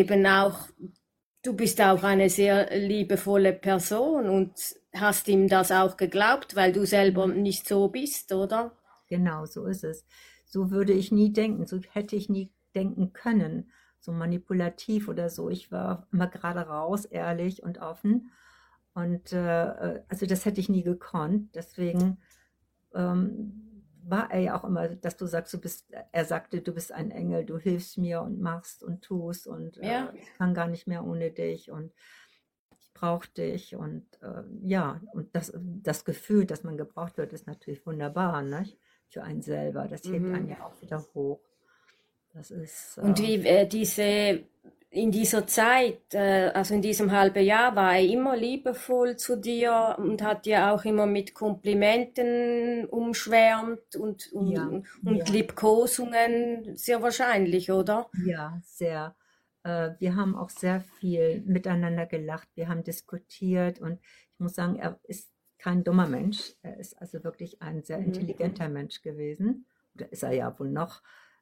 du bist auch eine sehr liebevolle Person und hast ihm das auch geglaubt, weil du selber ja, nicht so bist, oder? genau, so ist es. So würde ich nie denken, so hätte ich nie denken können, so manipulativ oder so. Ich war immer gerade raus, ehrlich und offen. Und also das hätte ich nie gekonnt. Deswegen war er ja auch immer, dass du sagst, er sagte, du bist ein Engel, du hilfst mir und machst und tust und Ja. ich kann gar nicht mehr ohne dich und ich brauche dich und ja, und das Gefühl, dass man gebraucht wird, ist natürlich wunderbar, ne? Für einen selber. Das hebt einen Mhm. ja auch wieder hoch. Das ist, Und wie in dieser Zeit, also in diesem halben Jahr, war er immer liebevoll zu dir und hat dir auch immer mit Komplimenten umschwärmt ja, und ja. Liebkosungen, sehr wahrscheinlich, oder? Ja, sehr. Wir haben auch sehr viel miteinander gelacht. Wir haben diskutiert und ich muss sagen, er ist kein dummer Mensch. Er ist also wirklich ein sehr Mhm. intelligenter Mensch gewesen. Oder ist er ja wohl noch.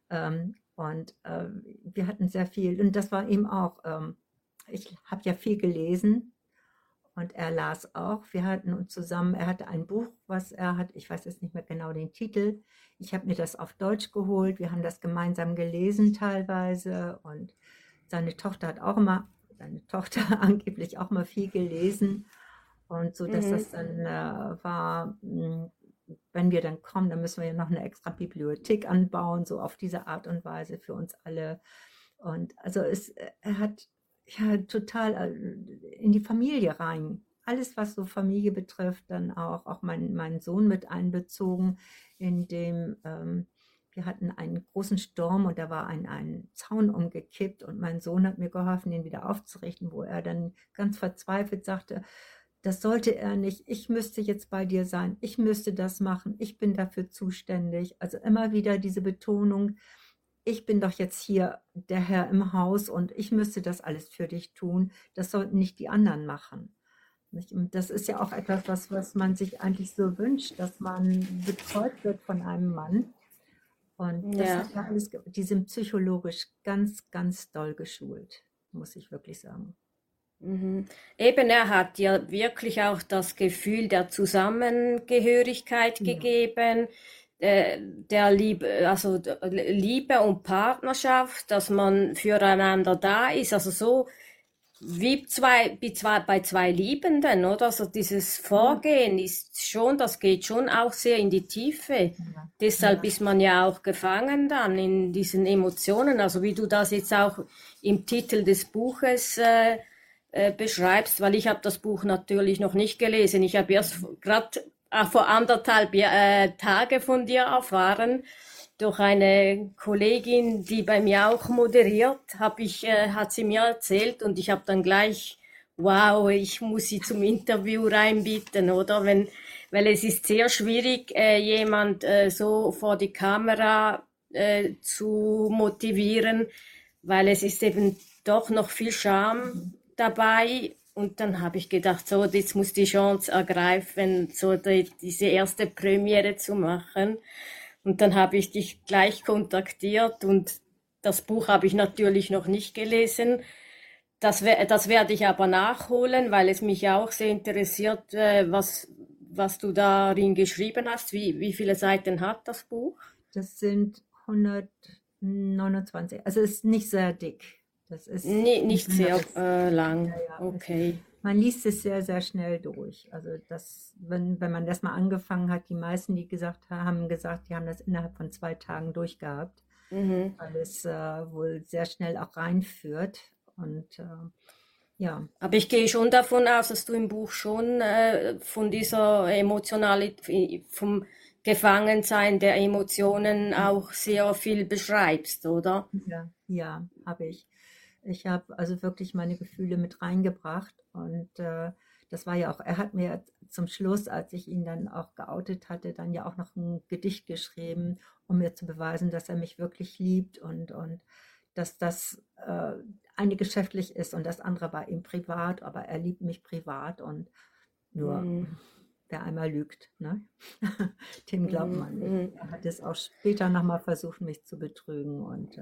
Und wir hatten sehr viel. Und das war eben auch, ich habe ja viel gelesen und er las auch. Wir hatten uns zusammen, er hatte ein Buch, was er hat, ich weiß jetzt nicht mehr genau den Titel. Ich habe mir das auf Deutsch geholt. Wir haben das gemeinsam gelesen teilweise und seine Tochter hat auch immer, seine Tochter angeblich auch mal viel gelesen. Und so, dass Mhm. das dann war, wenn wir dann kommen, dann müssen wir ja noch eine extra Bibliothek anbauen, so auf diese Art und Weise für uns alle. Und also er hat ja total in die Familie rein. Alles, was so Familie betrifft, dann auch meinen Sohn mit einbezogen, in dem wir hatten einen großen Sturm und da war ein Zaun umgekippt und mein Sohn hat mir geholfen, den wieder aufzurichten, wo er dann ganz verzweifelt sagte, das sollte er nicht, ich müsste jetzt bei dir sein, ich müsste das machen, ich bin dafür zuständig. Also immer wieder diese Betonung, ich bin doch jetzt hier der Herr im Haus und ich müsste das alles für dich tun. Das sollten nicht die anderen machen. Nicht? Und das ist ja auch etwas, was man sich eigentlich so wünscht, dass man betreut wird von einem Mann. Und das Ja. hat er alles, die sind psychologisch ganz, ganz doll geschult, muss ich wirklich sagen. Mhm. Eben, er hat dir wirklich auch das Gefühl der Zusammengehörigkeit Ja, gegeben, der Liebe, also Liebe und Partnerschaft, dass man füreinander da ist, also so wie bei zwei Liebenden, oder? Also dieses ja, Vorgehen ist schon, das geht schon auch sehr in die Tiefe. ja, Deshalb ja, ist man ja auch gefangen dann in diesen Emotionen, also wie du das jetzt auch im Titel des Buches beschreibst, weil ich habe das Buch natürlich noch nicht gelesen. Ich habe erst gerade vor anderthalb Tage von dir erfahren durch eine Kollegin, die bei mir auch moderiert, hat sie mir erzählt und ich habe dann gleich, wow, ich muss sie zum Interview reinbieten, oder? Weil es ist sehr schwierig, jemand so vor die Kamera zu motivieren, weil es ist eben doch noch viel Charme mhm. dabei. Und dann habe ich gedacht, so, jetzt muss die Chance ergreifen, so diese erste Premiere zu machen. Und dann habe ich dich gleich kontaktiert und das Buch habe ich natürlich noch nicht gelesen. Das werde ich aber nachholen, weil es mich auch sehr interessiert, was du darin geschrieben hast. Wie viele Seiten hat das Buch? Das sind 129. Also ist nicht sehr dick. Das ist Nee, ein nicht sehr dünneres. Ja, lang. ja. Okay. Man liest es sehr, sehr schnell durch. Also wenn man das mal angefangen hat, die meisten, die haben gesagt, die haben das innerhalb von 2 Tagen durchgehabt, Mhm. weil es wohl sehr schnell auch reinführt. Und Ja, Aber ich gehe schon davon aus, dass du im Buch schon von dieser Emotionalität, vom Gefangensein der Emotionen auch sehr viel beschreibst, oder? ja, ja, habe ich. Ich habe also wirklich meine Gefühle mit reingebracht und das war ja auch, er hat mir zum Schluss, als ich ihn dann auch geoutet hatte, dann ja auch noch ein Gedicht geschrieben, um mir zu beweisen, dass er mich wirklich liebt und dass das eine geschäftlich ist und das andere war ihm privat, aber er liebt mich privat und nur Mhm, wer einmal lügt, ne? Dem glaubt mhm, man nicht. mhm. Er hat es auch später nochmal versucht, mich zu betrügen und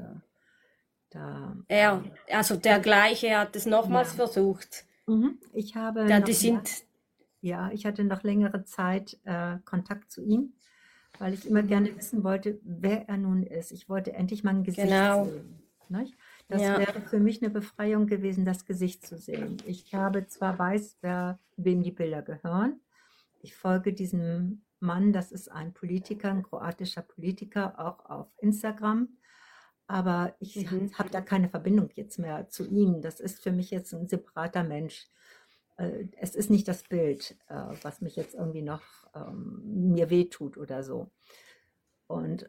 da, Also der also gleiche hat es nochmals ja, versucht. ich habe Ja, noch, die sind, ja, ich hatte noch längere Zeit Kontakt zu ihm, weil ich immer mhm, gerne wissen wollte, wer er nun ist. Ich wollte endlich mal ein Gesicht genau, sehen. Nicht? Das ja, wäre für mich eine Befreiung gewesen, das Gesicht zu sehen. Ich habe zwar weiß, wem die Bilder gehören. Ich folge diesem Mann, das ist ein Politiker, ein kroatischer Politiker, auch auf Instagram. Aber ich mhm. habe da keine Verbindung jetzt mehr zu ihm. Das ist für mich jetzt ein separater Mensch. Es ist nicht das Bild, was mich jetzt irgendwie noch mir wehtut oder so. Und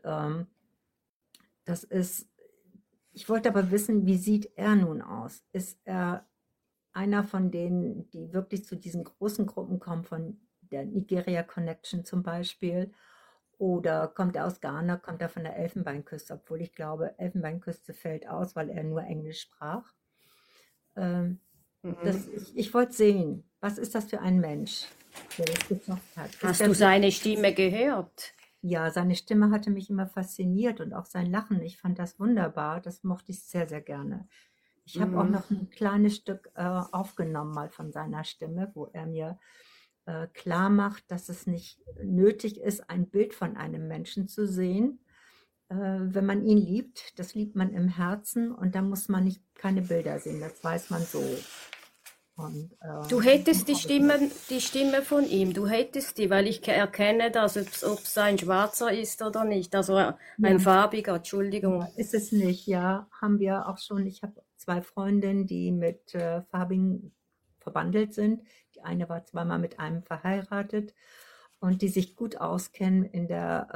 das ist, ich wollte aber wissen, wie sieht er nun aus? Ist er einer von denen, die wirklich zu diesen großen Gruppen kommen, von der Nigeria Connection zum Beispiel? Oder kommt er aus Ghana, kommt er von der Elfenbeinküste, obwohl ich glaube, Elfenbeinküste fällt aus, weil er nur Englisch sprach. Ähm, Mhm. ich wollte sehen, was ist das für ein Mensch, der das geschafft hat? Ist Hast er du seine wirklich, Stimme gehört? ja, seine Stimme hatte mich immer fasziniert und auch sein Lachen. Ich fand das wunderbar. Das mochte ich sehr, sehr gerne. Ich habe auch Mhm. noch ein kleines Stück aufgenommen mal von seiner Stimme, wo er mir klar macht, dass es nicht nötig ist, ein Bild von einem Menschen zu sehen, wenn man ihn liebt. Das liebt man im Herzen und da muss man nicht keine Bilder sehen. Das weiß man so. Und Du das hättest habe ich noch. Die Stimme von ihm, du hättest die, weil ich erkenne das, ob es ein Schwarzer ist oder nicht. Also ein Ja, farbiger, ja, Entschuldigung. ist es nicht. Ja, haben wir auch schon. Ich habe zwei Freundinnen, die mit Farbigen verbandelt sind. Die eine war zweimal mit einem verheiratet und die sich gut auskennen in der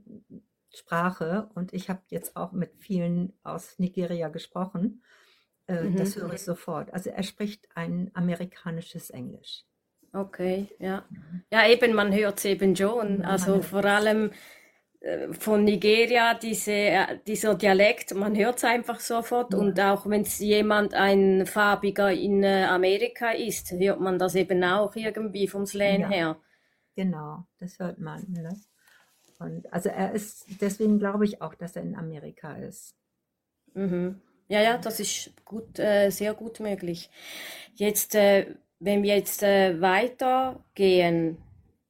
Sprache. Und ich habe jetzt auch mit vielen aus Nigeria gesprochen. Mhm. Das höre ich sofort. Also er spricht ein amerikanisches Englisch. Okay, ja. Ja, eben, man hört es eben schon. Ja, man Also hört vor es. allem von Nigeria, dieser Dialekt, man hört es einfach sofort. Und Ja, auch wenn es jemand ein Farbiger in Amerika ist, hört man das eben auch irgendwie vom Slang ja, her. genau, das hört man. Ne? Und also er ist, deswegen glaube ich auch, dass er in Amerika ist. Mhm. Ja, ja, das ist gut, sehr gut möglich. Jetzt, wenn wir jetzt weitergehen,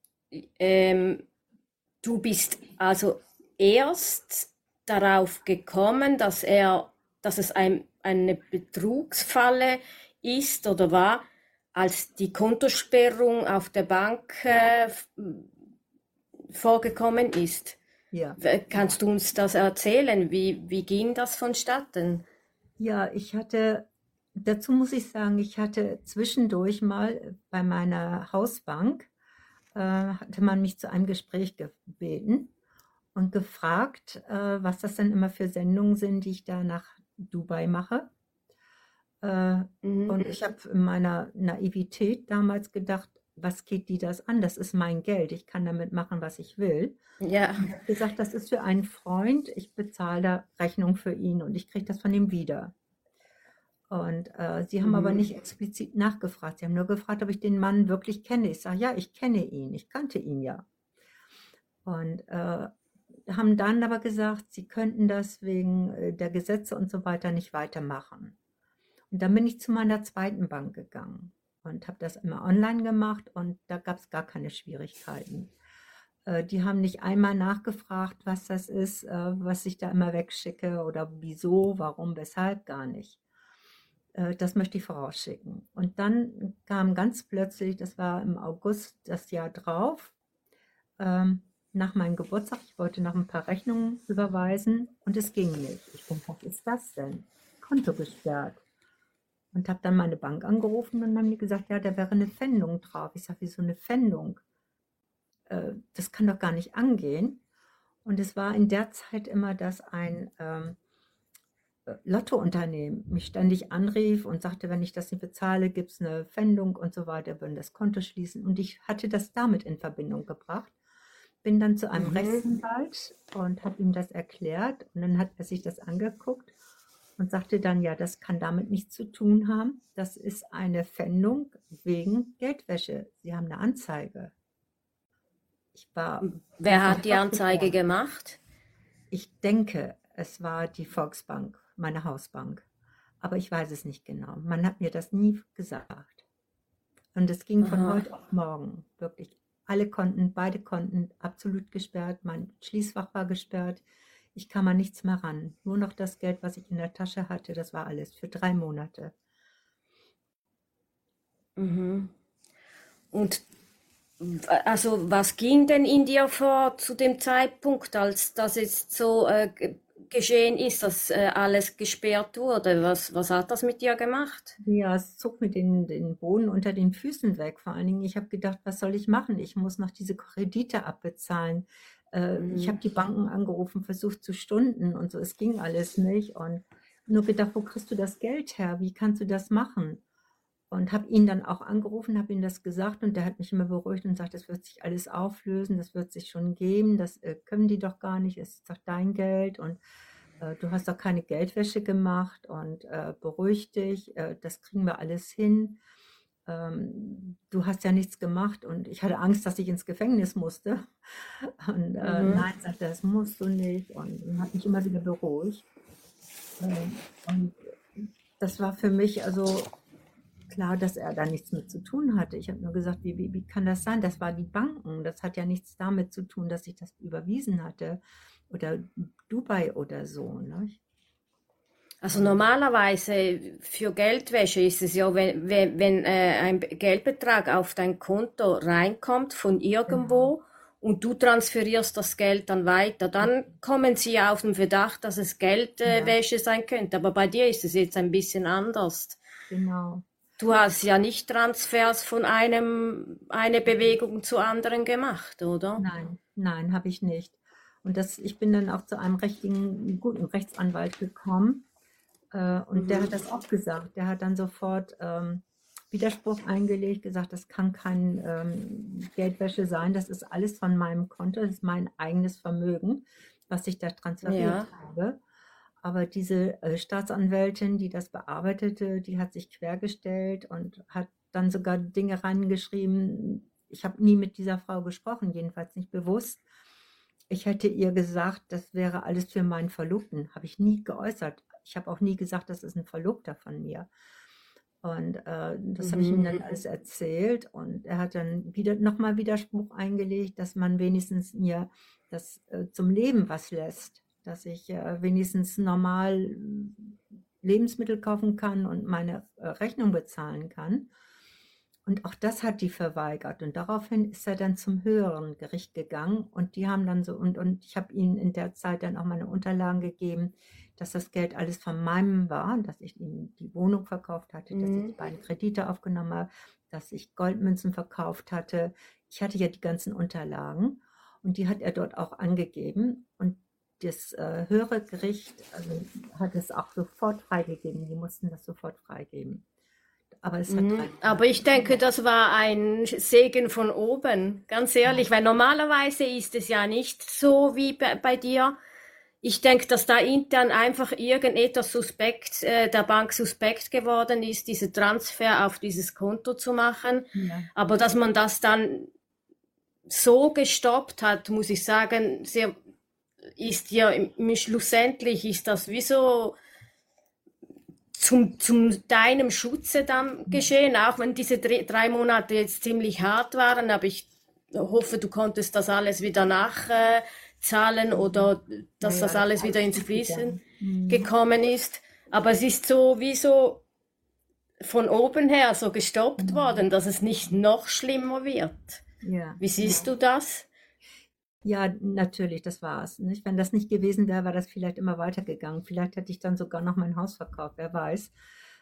ähm, du bist also erst darauf gekommen, dass es eine Betrugsfalle ist oder war, als die Kontosperrung auf der Bank vorgekommen ist. Ja, ja. Kannst du uns das erzählen? Wie ging das vonstatten? Ja, dazu muss ich sagen, ich hatte zwischendurch mal bei meiner Hausbank, hatte man mich zu einem Gespräch gebeten und gefragt, was das denn immer für Sendungen sind, die ich da nach Dubai mache. Äh, Mhm. und ich habe in meiner Naivität damals gedacht, was geht die das an? Das ist mein Geld, ich kann damit machen, was ich will. Ja. Und habe gesagt, das ist für einen Freund, ich bezahle da Rechnung für ihn und ich kriege das von ihm wieder. Und sie haben aber Mhm. nicht explizit nachgefragt. Sie haben nur gefragt, ob ich den Mann wirklich kenne. Ich sage, ja, ich kenne ihn, ich kannte ihn ja. Und haben dann aber gesagt, sie könnten das wegen der Gesetze und so weiter nicht weitermachen. Und dann bin ich zu meiner zweiten Bank gegangen und habe das immer online gemacht und da gab es gar keine Schwierigkeiten. Die haben nicht einmal nachgefragt, was das ist, was ich da immer wegschicke oder wieso, warum, weshalb, gar nicht. Das möchte ich vorausschicken. Und dann kam ganz plötzlich, das war im August das Jahr drauf, ähm, nach meinem Geburtstag, ich wollte noch ein paar Rechnungen überweisen und es ging nicht. Ich denke, was ist das denn? Konto gesperrt. und habe dann meine Bank angerufen und haben die gesagt, ja, da wäre eine Pfändung drauf. Ich sage, wieso eine Pfändung? Das kann doch gar nicht angehen. Und es war in der Zeit immer, dass ein Lottounternehmen mich ständig anrief und sagte, wenn ich das nicht bezahle, gibt es eine Pfändung und so weiter, würden das Konto schließen. Und ich hatte das damit in Verbindung gebracht. Bin dann zu einem Mhm. Rechtsanwalt und habe ihm das erklärt. Und dann hat er sich das angeguckt und sagte dann, ja, das kann damit nichts zu tun haben. Das ist eine Pfändung wegen Geldwäsche. Sie haben eine Anzeige. Ich war Wer hat die sofort Anzeige gefeuert. gemacht? Ich denke, es war die Volksbank, meine Hausbank. Aber ich weiß es nicht genau. Man hat mir das nie gesagt. Und es ging von Aha. heute auf morgen. Wirklich. Beide Konten absolut gesperrt. Mein Schließfach war gesperrt. Ich kam an nichts mehr ran. Nur noch das Geld, was ich in der Tasche hatte, das war alles für 3 Monate. Mhm. Und also was ging denn in dir vor zu dem Zeitpunkt, als das jetzt so geschehen ist, dass alles gesperrt wurde? Was hat das mit dir gemacht? Ja, es zog mir den Boden unter den Füßen weg. Vor allen Dingen, ich habe gedacht, was soll ich machen? Ich muss noch diese Kredite abbezahlen. Ich habe Mhm. die Banken angerufen, versucht zu stunden und so. Es ging alles nicht. Und nur gedacht, wo kriegst du das Geld her? Wie kannst du das machen? Und habe ihn dann auch angerufen, habe ihm das gesagt und der hat mich immer beruhigt und sagt, das wird sich alles auflösen, das wird sich schon geben, das können die doch gar nicht, es ist doch dein Geld und du hast doch keine Geldwäsche gemacht und beruhig dich, das kriegen wir alles hin. Du hast ja nichts gemacht und ich hatte Angst, dass ich ins Gefängnis musste. Und Mhm. nein, sagt er, das musst du nicht und hat mich immer wieder beruhigt. Und das war für mich also klar, dass er da nichts mit zu tun hatte. Ich habe nur gesagt, wie kann das sein? Das war die Banken. Das hat ja nichts damit zu tun, dass ich das überwiesen hatte oder Dubai oder so. Ne? Also Und normalerweise für Geldwäsche ist es ja, wenn ein Geldbetrag auf dein Konto reinkommt von genau, irgendwo und du transferierst das Geld dann weiter, dann kommen sie ja auf den Verdacht, dass es ja, Geldwäsche sein könnte. Aber bei dir ist es jetzt ein bisschen anders. genau. Du hast ja nicht Transfers von eine Bewegung zur anderen gemacht, oder? Nein, nein, habe ich nicht. Und ich bin dann auch zu einem guten Rechtsanwalt gekommen. Und der hat das auch gesagt. Der hat dann sofort Widerspruch eingelegt, gesagt, das kann kein Geldwäsche sein. Das ist alles von meinem Konto, das ist mein eigenes Vermögen, was ich da transferiert Ja. habe. Aber diese Staatsanwältin, die das bearbeitete, die hat sich quergestellt und hat dann sogar Dinge reingeschrieben. Ich habe nie mit dieser Frau gesprochen, jedenfalls nicht bewusst. Ich hätte ihr gesagt, das wäre alles für meinen Verlobten. Habe ich nie geäußert. Ich habe auch nie gesagt, das ist ein Verlobter von mir. Und das habe ich ihm dann Mhm. alles erzählt. Und er hat dann wieder nochmal Widerspruch eingelegt, dass man wenigstens mir das zum Leben was lässt. Dass ich wenigstens normal Lebensmittel kaufen kann und meine Rechnung bezahlen kann. Und auch das hat die verweigert. Und daraufhin ist er dann zum höheren Gericht gegangen und die haben dann so, und ich habe ihnen in der Zeit dann auch meine Unterlagen gegeben, dass das Geld alles von meinem war, dass ich ihm die Wohnung verkauft hatte, dass ich die Mhm. beiden Kredite aufgenommen habe, dass ich Goldmünzen verkauft hatte. Ich hatte ja die ganzen Unterlagen und die hat er dort auch angegeben. Und das höhere Gericht hat es auch sofort freigegeben. Die mussten das sofort freigeben. Aber es hat Mhm. 3 Monate Aber ich denke, gedauert. das war ein Segen von oben, ganz Ja, ehrlich, weil normalerweise ist es ja nicht so wie bei dir. Ich denke, dass da intern einfach irgendetwas suspekt, der Bank suspekt geworden ist, diese Transfer auf dieses Konto zu machen. ja, Aber dass man das dann so gestoppt hat, muss ich sagen, sehr, ist ja schlussendlich ist das wie so zum deinem Schutze dann ja, geschehen, auch wenn diese 3 Monate jetzt ziemlich hart waren, aber ich hoffe, du konntest das alles wieder nachzahlen oder ja, dass ja, das das ist alles wieder alles ins gut Fließen gegangen. Mhm. gekommen ist. Aber es ist so wie so von oben her so gestoppt Genau. worden, dass es nicht noch schlimmer wird. Ja, Wie siehst ja. du das? Ja, natürlich, das war's, nicht? Wenn das nicht gewesen wäre, wäre das vielleicht immer weitergegangen. Vielleicht hätte ich dann sogar noch mein Haus verkauft, wer weiß.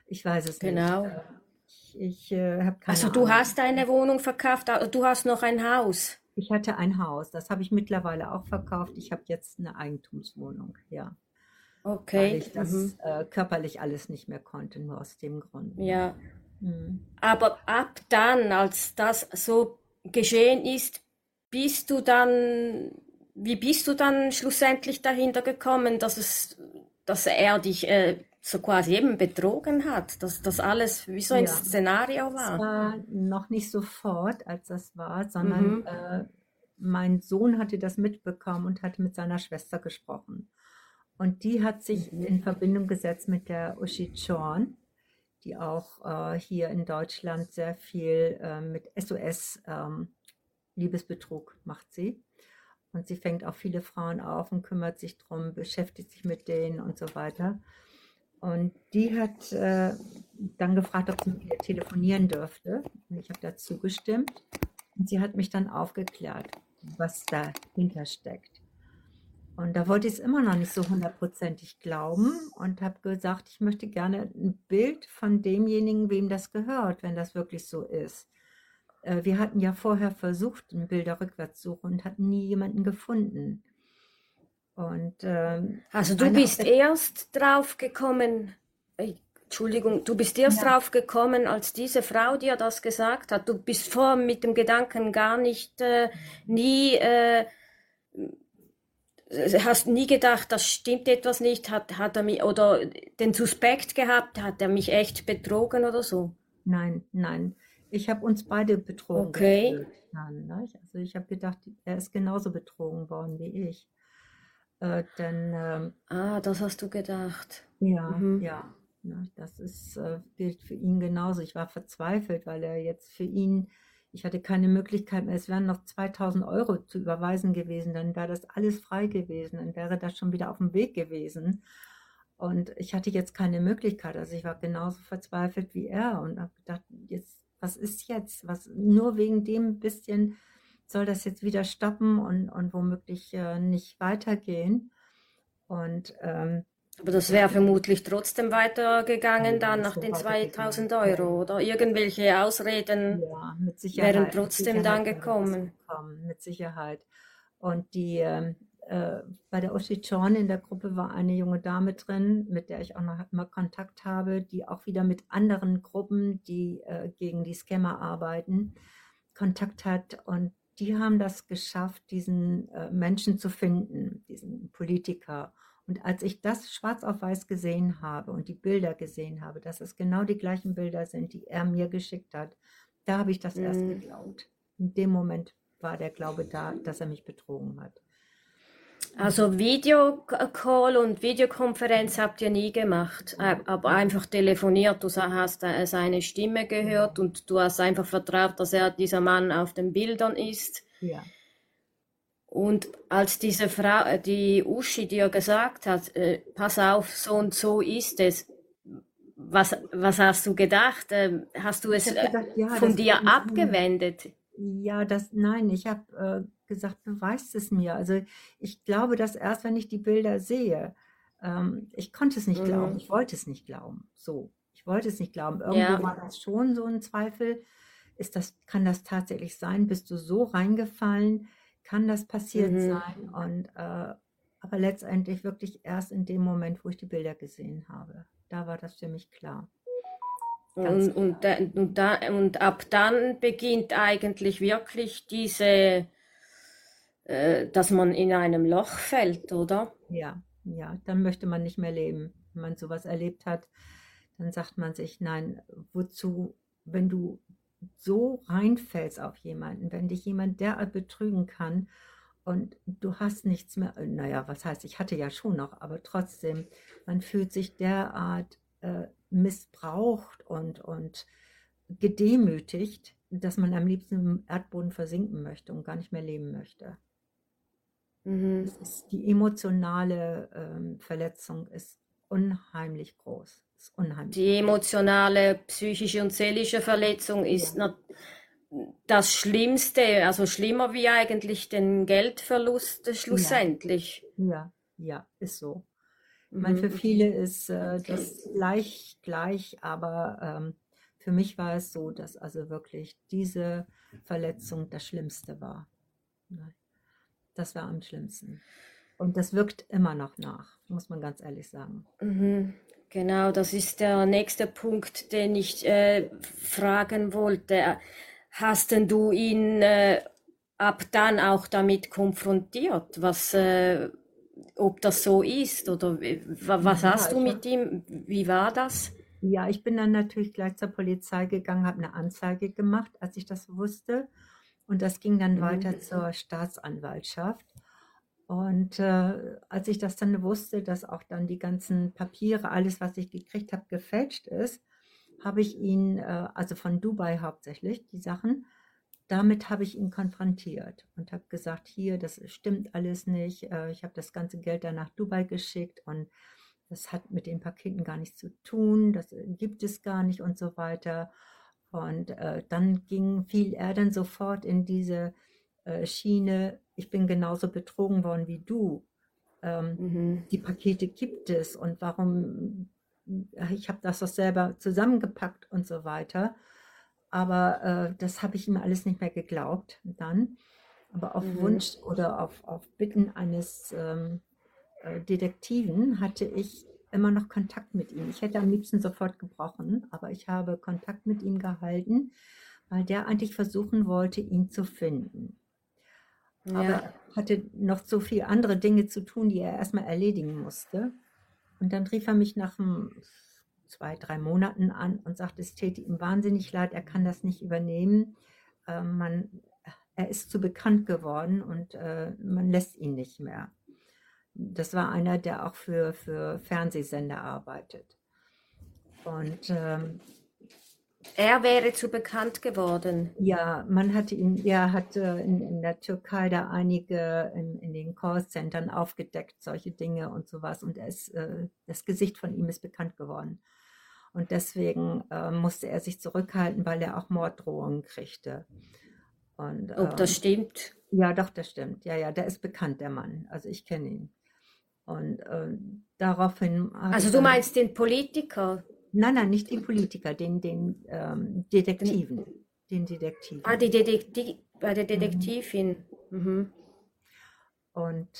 Ich weiß es nicht. Genau. Ich habe Also keine du Ahnung. hast deine Wohnung verkauft, du hast noch ein Haus. Ich hatte ein Haus, das habe ich mittlerweile auch verkauft. Ich habe jetzt eine Eigentumswohnung, ja, weil Okay. ich das Mhm. körperlich alles nicht mehr konnte, nur aus dem Grund. Ne? Ja. Mhm. Aber ab dann, als das so geschehen ist, bist du dann, wie bist du dann schlussendlich dahinter gekommen, dass er dich so quasi eben betrogen hat, dass das alles wie so ein Ja, Szenario es war? war noch nicht sofort, als das war, sondern Mhm. mein Sohn hatte das mitbekommen und hatte mit seiner Schwester gesprochen. Und die hat sich in Mhm. Verbindung gesetzt mit der Uschi Chorn, die auch hier in Deutschland sehr viel mit SOS Liebesbetrug macht sie. Und sie fängt auch viele Frauen auf und kümmert sich drum, beschäftigt sich mit denen und so weiter. Und die hat dann gefragt, ob sie mit ihr telefonieren dürfte. Und ich habe dazu gestimmt. Und sie hat mich dann aufgeklärt, was dahinter steckt. Und da wollte ich es immer noch nicht so hundertprozentig glauben und habe gesagt, ich möchte gerne ein Bild von demjenigen, wem das gehört, wenn das wirklich so ist. Wir hatten ja vorher versucht, eine Bilderrückwärtssuche und hatten nie jemanden gefunden. Und Also du einer aus bist der, erst drauf gekommen, Entschuldigung, du bist erst ja, drauf gekommen, als diese Frau dir das gesagt hat. Du bist vor mit dem Gedanken gar nicht, nie, hast nie gedacht, das stimmt etwas nicht, hat er mich, oder den Suspekt gehabt, hat er mich echt betrogen oder so. nein, nein. Ich habe uns beide betrogen Okay. gefühlt dann, ne? Also ich habe gedacht, er ist genauso betrogen worden wie ich. Denn Ah, das hast du gedacht. ja, Mhm. ja, ne, das ist, gilt für ihn genauso. Ich war verzweifelt, weil er jetzt für ihn, ich hatte keine Möglichkeit mehr. Es wären noch 2.000 € zu überweisen gewesen, dann wäre das alles frei gewesen, dann wäre das schon wieder auf dem Weg gewesen. Und ich hatte jetzt keine Möglichkeit. Also ich war genauso verzweifelt wie er und habe gedacht, jetzt, was ist jetzt? Was, nur wegen dem bisschen soll das jetzt wieder stoppen und womöglich nicht weitergehen. Und Aber das ja, wäre vermutlich trotzdem weitergegangen ja, dann das nach wäre den weitergegangen. 2000 Ja, Euro ja. oder irgendwelche Ausreden Ja, wären mit trotzdem dann Sicherheit wäre was gekommen. gekommen, mit Sicherheit. Und bei der Uschi Chorn in der Gruppe war eine junge Dame drin, mit der ich auch noch immer Kontakt habe, die auch wieder mit anderen Gruppen, die gegen die Scammer arbeiten, Kontakt hat. Und die haben das geschafft, diesen Menschen zu finden, diesen Politiker. Und als ich das schwarz auf weiß gesehen habe und die Bilder gesehen habe, dass es genau die gleichen Bilder sind, die er mir geschickt hat, da habe ich das erst Mm. geglaubt. In dem Moment war der Glaube da, dass er mich betrogen hat. Mhm. Also Videocall und Videokonferenz habt ihr nie gemacht, aber einfach telefoniert. Du hast seine Stimme gehört und du hast einfach vertraut, dass er dieser Mann auf den Bildern ist. Ja, Und als diese Frau, die Uschi dir gesagt hat, pass auf, so und so ist es, was hast du gedacht? Hast du ich es habe gedacht, ja, von das dir kann sein. abgewendet? Ja, nein, ich habe gesagt, beweist es mir. Also ich glaube das erst, wenn ich die Bilder sehe. Ich konnte es nicht glauben, Mhm. ich wollte es nicht glauben. So, ich wollte es nicht glauben. Irgendwo Ja. war das schon so ein Zweifel. Kann das tatsächlich sein? Bist du so reingefallen? Kann das passiert Mhm. sein? Und aber letztendlich wirklich erst in dem Moment, wo ich die Bilder gesehen habe. Da war das für mich klar, ganz klar. Und ab dann beginnt eigentlich wirklich diese, dass man in einem Loch fällt, oder? Ja, ja, dann möchte man nicht mehr leben. Wenn man sowas erlebt hat, dann sagt man sich, nein, wozu, wenn du so reinfällst auf jemanden, wenn dich jemand derart betrügen kann und du hast nichts mehr, naja, was heißt, ich hatte ja schon noch, aber trotzdem, man fühlt sich derart missbraucht und gedemütigt, dass man am liebsten im Erdboden versinken möchte und gar nicht mehr leben möchte. Mhm. Es ist die emotionale Verletzung ist unheimlich groß. Ist unheimlich Die groß. emotionale, psychische und seelische Verletzung Ja, ist das Schlimmste, also schlimmer wie eigentlich den Geldverlust ja, schlussendlich. ja, ja, ist so. Ich meine, für Mhm. viele ist das gleich, aber für mich war es so, dass also wirklich diese Verletzung das Schlimmste war. Ne? Das war am schlimmsten. Und das wirkt immer noch nach, muss man ganz ehrlich sagen. Mhm. Genau, das ist der nächste Punkt, den ich fragen wollte. Hast denn du ihn ab dann auch damit konfrontiert, ob das so ist oder was Ja, hast du mit ihm? Wie war das? ich bin dann natürlich gleich zur Polizei gegangen, habe eine Anzeige gemacht, als ich das wusste. Und das ging dann Mhm. weiter zur Staatsanwaltschaft. Und als ich das dann wusste, dass auch dann die ganzen Papiere, alles, was ich gekriegt habe, gefälscht ist, habe ich ihn, also von Dubai hauptsächlich, die Sachen, damit habe ich ihn konfrontiert und habe gesagt, hier, das stimmt alles nicht. Ich habe das ganze Geld dann nach Dubai geschickt und das hat mit den Paketen gar nichts zu tun, das gibt es gar nicht und so weiter. Und dann fiel er dann sofort in diese Schiene, ich bin genauso betrogen worden wie du. Ähm, Mhm. die Pakete gibt es und warum, ich habe das doch selber zusammengepackt und so weiter. Aber das habe ich ihm alles nicht mehr geglaubt dann. Aber auf Mhm. Wunsch oder auf Bitten eines Detektiven hatte ich immer noch Kontakt mit ihm. Ich hätte am liebsten sofort gebrochen, aber ich habe Kontakt mit ihm gehalten, weil der eigentlich versuchen wollte, ihn zu finden. Aber Ja. er hatte noch so viel andere Dinge zu tun, die er erstmal erledigen musste. Und dann rief er mich nach 2, 3 Monaten an und sagte, es täte ihm wahnsinnig leid, er kann das nicht übernehmen. Man, er ist zu bekannt geworden und man lässt ihn nicht mehr. Das war einer, der auch für Fernsehsender arbeitet. Und Er wäre zu bekannt geworden. ja, er hat in der Türkei da einige in den Callcentern aufgedeckt, solche Dinge und sowas. Und das Gesicht von ihm ist bekannt geworden. Und deswegen musste er sich zurückhalten, weil er auch Morddrohungen kriegte. Und Ob das stimmt? ja, doch, das stimmt. Ja, ja, der ist bekannt, der Mann. Also ich kenne ihn. Und daraufhin habe Also ich du dann, meinst den Politiker? nein, nein, nicht den Politiker, den Den, Detektiven. Den Detektiven. bei der Mhm. Detektivin. Mhm. Und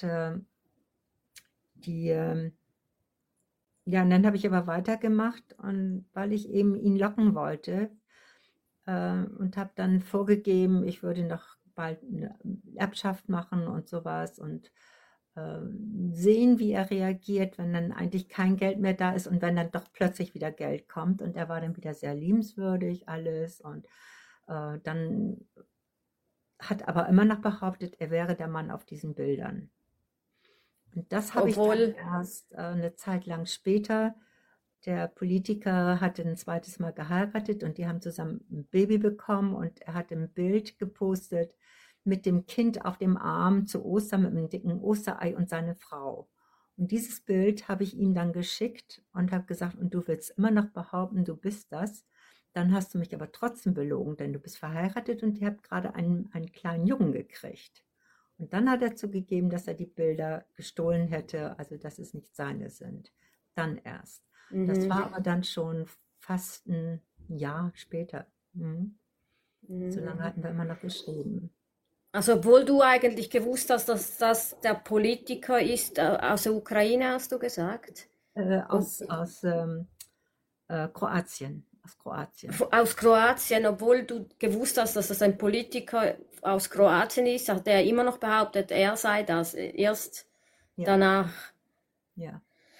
die, ja, und dann habe ich aber weitergemacht und weil ich eben ihn locken wollte und habe dann vorgegeben, ich würde noch bald eine Erbschaft machen und sowas und äh, sehen, wie er reagiert, wenn dann eigentlich kein Geld mehr da ist und wenn dann doch plötzlich wieder Geld kommt. Und er war dann wieder sehr liebenswürdig, alles. Und dann hat aber immer noch behauptet, er wäre der Mann auf diesen Bildern. Und das habe ich dann Obwohl, erst eine Zeit lang später. Der Politiker hatte ein zweites Mal geheiratet und die haben zusammen ein Baby bekommen und er hat ein Bild gepostet mit dem Kind auf dem Arm zu Ostern mit einem dicken Osterei und seine Frau. Und dieses Bild habe ich ihm dann geschickt und habe gesagt, und du willst immer noch behaupten, du bist das, dann hast du mich aber trotzdem belogen, denn du bist verheiratet und ihr habt gerade einen kleinen Jungen gekriegt. Und dann hat er zugegeben, dass er die Bilder gestohlen hätte, also dass es nicht seine sind. Dann erst. Das mhm, war aber dann schon fast ein Jahr später. Mhm. So mhm. lange hatten wir immer noch geschrieben. Also obwohl du eigentlich gewusst hast, dass das der Politiker ist, aus der Ukraine, hast du gesagt? Ob, Aus Kroatien. Aus Kroatien. aus Kroatien, obwohl du gewusst hast, dass das ein Politiker aus Kroatien ist, hat er immer noch behauptet, er sei das. Erst Ja, danach. ja.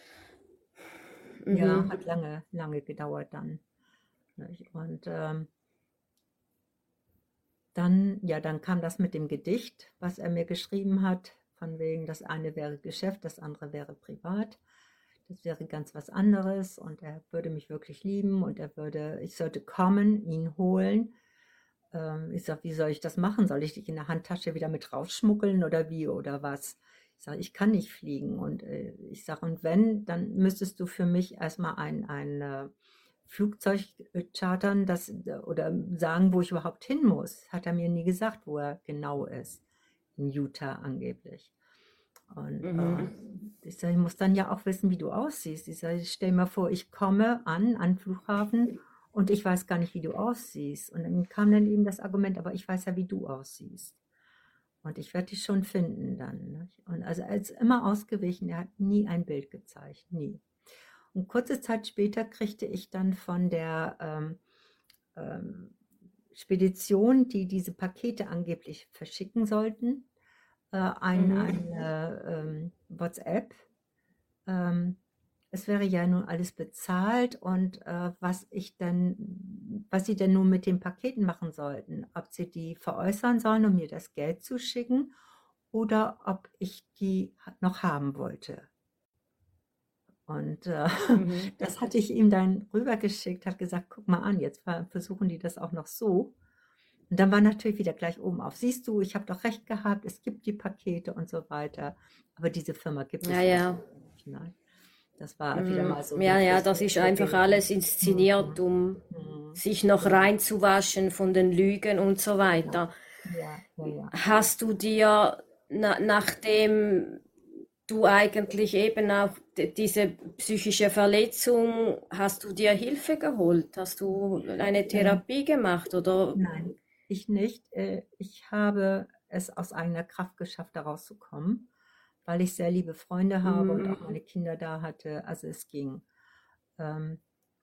Ja, Mhm. hat lange, lange gedauert dann. Nicht? Und dann kam das mit dem Gedicht, was er mir geschrieben hat, von wegen, das eine wäre Geschäft, das andere wäre privat. Das wäre ganz was anderes und er würde mich wirklich lieben und ich sollte kommen, ihn holen. Ich sage, wie soll ich das machen? Soll ich dich in der Handtasche wieder mit rausschmuggeln oder wie oder was? Ich sage, ich kann nicht fliegen. Und ich sage, und wenn, dann müsstest du für mich erstmal ein Flugzeug chartern oder sagen, wo ich überhaupt hin muss. Hat er mir nie gesagt, wo er genau ist. In Utah angeblich. Und Mhm. ich sage, ich muss dann ja auch wissen, wie du aussiehst. Ich sage, stell mir vor, ich komme an den Flughafen und ich weiß gar nicht, wie du aussiehst. Und dann kam dann eben das Argument, aber ich weiß ja, wie du aussiehst. Und ich werde dich schon finden dann. Ne? Und also er ist immer ausgewichen, er hat nie ein Bild gezeigt, nie. Und kurze Zeit später kriegte ich dann von der ähm, Spedition, die diese Pakete angeblich verschicken sollten, Mhm. eine WhatsApp. Ähm, es wäre ja nun alles bezahlt und was sie denn nun mit den Paketen machen sollten, ob sie die veräußern sollen, um mir das Geld zu schicken oder ob ich die noch haben wollte. Und Mhm. das hatte ich ihm dann rübergeschickt, habe gesagt, guck mal an, jetzt versuchen die das auch noch so. Und dann war natürlich wieder gleich oben auf, siehst du, ich habe doch recht gehabt, es gibt die Pakete und so weiter. Aber diese Firma gibt Ja, es ja so ja. nicht. Nein. Das war wieder Mhm. mal so Ja, ja, Befluss das ist einfach gewesen. alles Mhm. inszeniert, um Mhm. sich noch Genau. reinzuwaschen von den Lügen und so Ja. weiter. Ja, ja, ja. Hast du dir, nachdem du eigentlich eben auch diese psychische Verletzung, hast du dir Hilfe geholt? Hast du eine Ähm, Therapie gemacht oder? nein, ich nicht. Ich habe es aus eigener Kraft geschafft, da rauszukommen, weil ich sehr liebe Freunde habe und auch Mhm. meine Kinder da hatte. Also es ging. Ähm,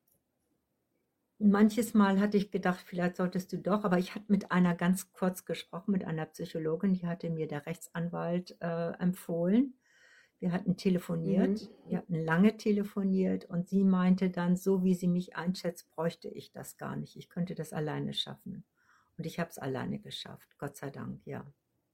Manches Mal hatte ich gedacht, vielleicht solltest du doch, aber ich hatte mit einer ganz kurz gesprochen, mit einer Psychologin, die hatte mir der Rechtsanwalt empfohlen. Wir hatten Mhm. telefoniert, wir hatten lange telefoniert und sie meinte dann, so wie sie mich einschätzt, bräuchte ich das gar nicht. Ich könnte das alleine schaffen. Und ich habe es alleine geschafft, Gott sei Dank, ja.